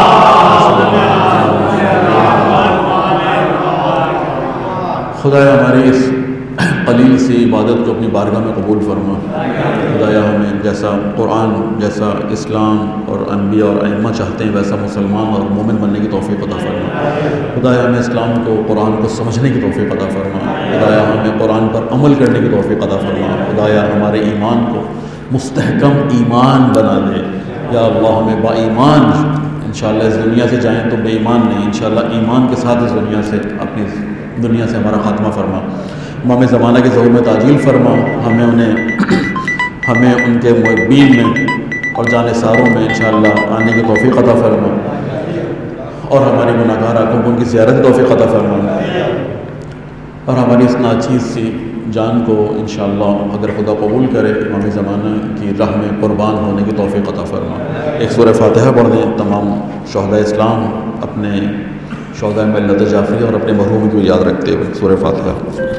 خدایا ہماری اس قلیل سی عبادت کو اپنی بارگاہ میں قبول فرما. خدایا ہمیں جیسا قرآن، جیسا اسلام اور انبیاء اور ائمہ چاہتے ہیں ویسا مسلمان اور مومن بننے کی توفیق عطا فرما. خدایا ہمیں اسلام کو، قرآن کو سمجھنے کی توفیق عطا فرما. خدایا ہمیں قرآن پر عمل کرنے کی توفیق عطا فرما. خدایا ہمارے ایمان کو مستحکم ایمان بنا دے. یا اللہ ہمیں با ایمان انشاءاللہ اس دنیا سے جائیں تو بے ایمان نہیں، انشاءاللہ ایمان کے ساتھ اس دنیا سے، اپنی دنیا سے ہمارا خاتمہ فرما. امام زمانہ کے ظہور میں تعجیل فرما. ہمیں ان کے محبین میں اور جانثاروں میں انشاءاللہ آنے کی توفیق عطا فرما، اور ہماری گناہگار آنکھوں کو ان کی زیارت کی توفیق عطا فرما، اور ہماری اس ناچیز سی جان کو انشاءاللہ اگر خدا قبول کرے امام زمانہ کی راہ میں قربان ہونے کی توفیق عطا فرما۔ ایک سورہ فاتحہ پڑھ دیں تمام شہداء اسلام، اپنے شہداء ملت جعفریہ اور اپنے مرحوم کو یاد رکھتے ہوئے سورہ فاتحہ۔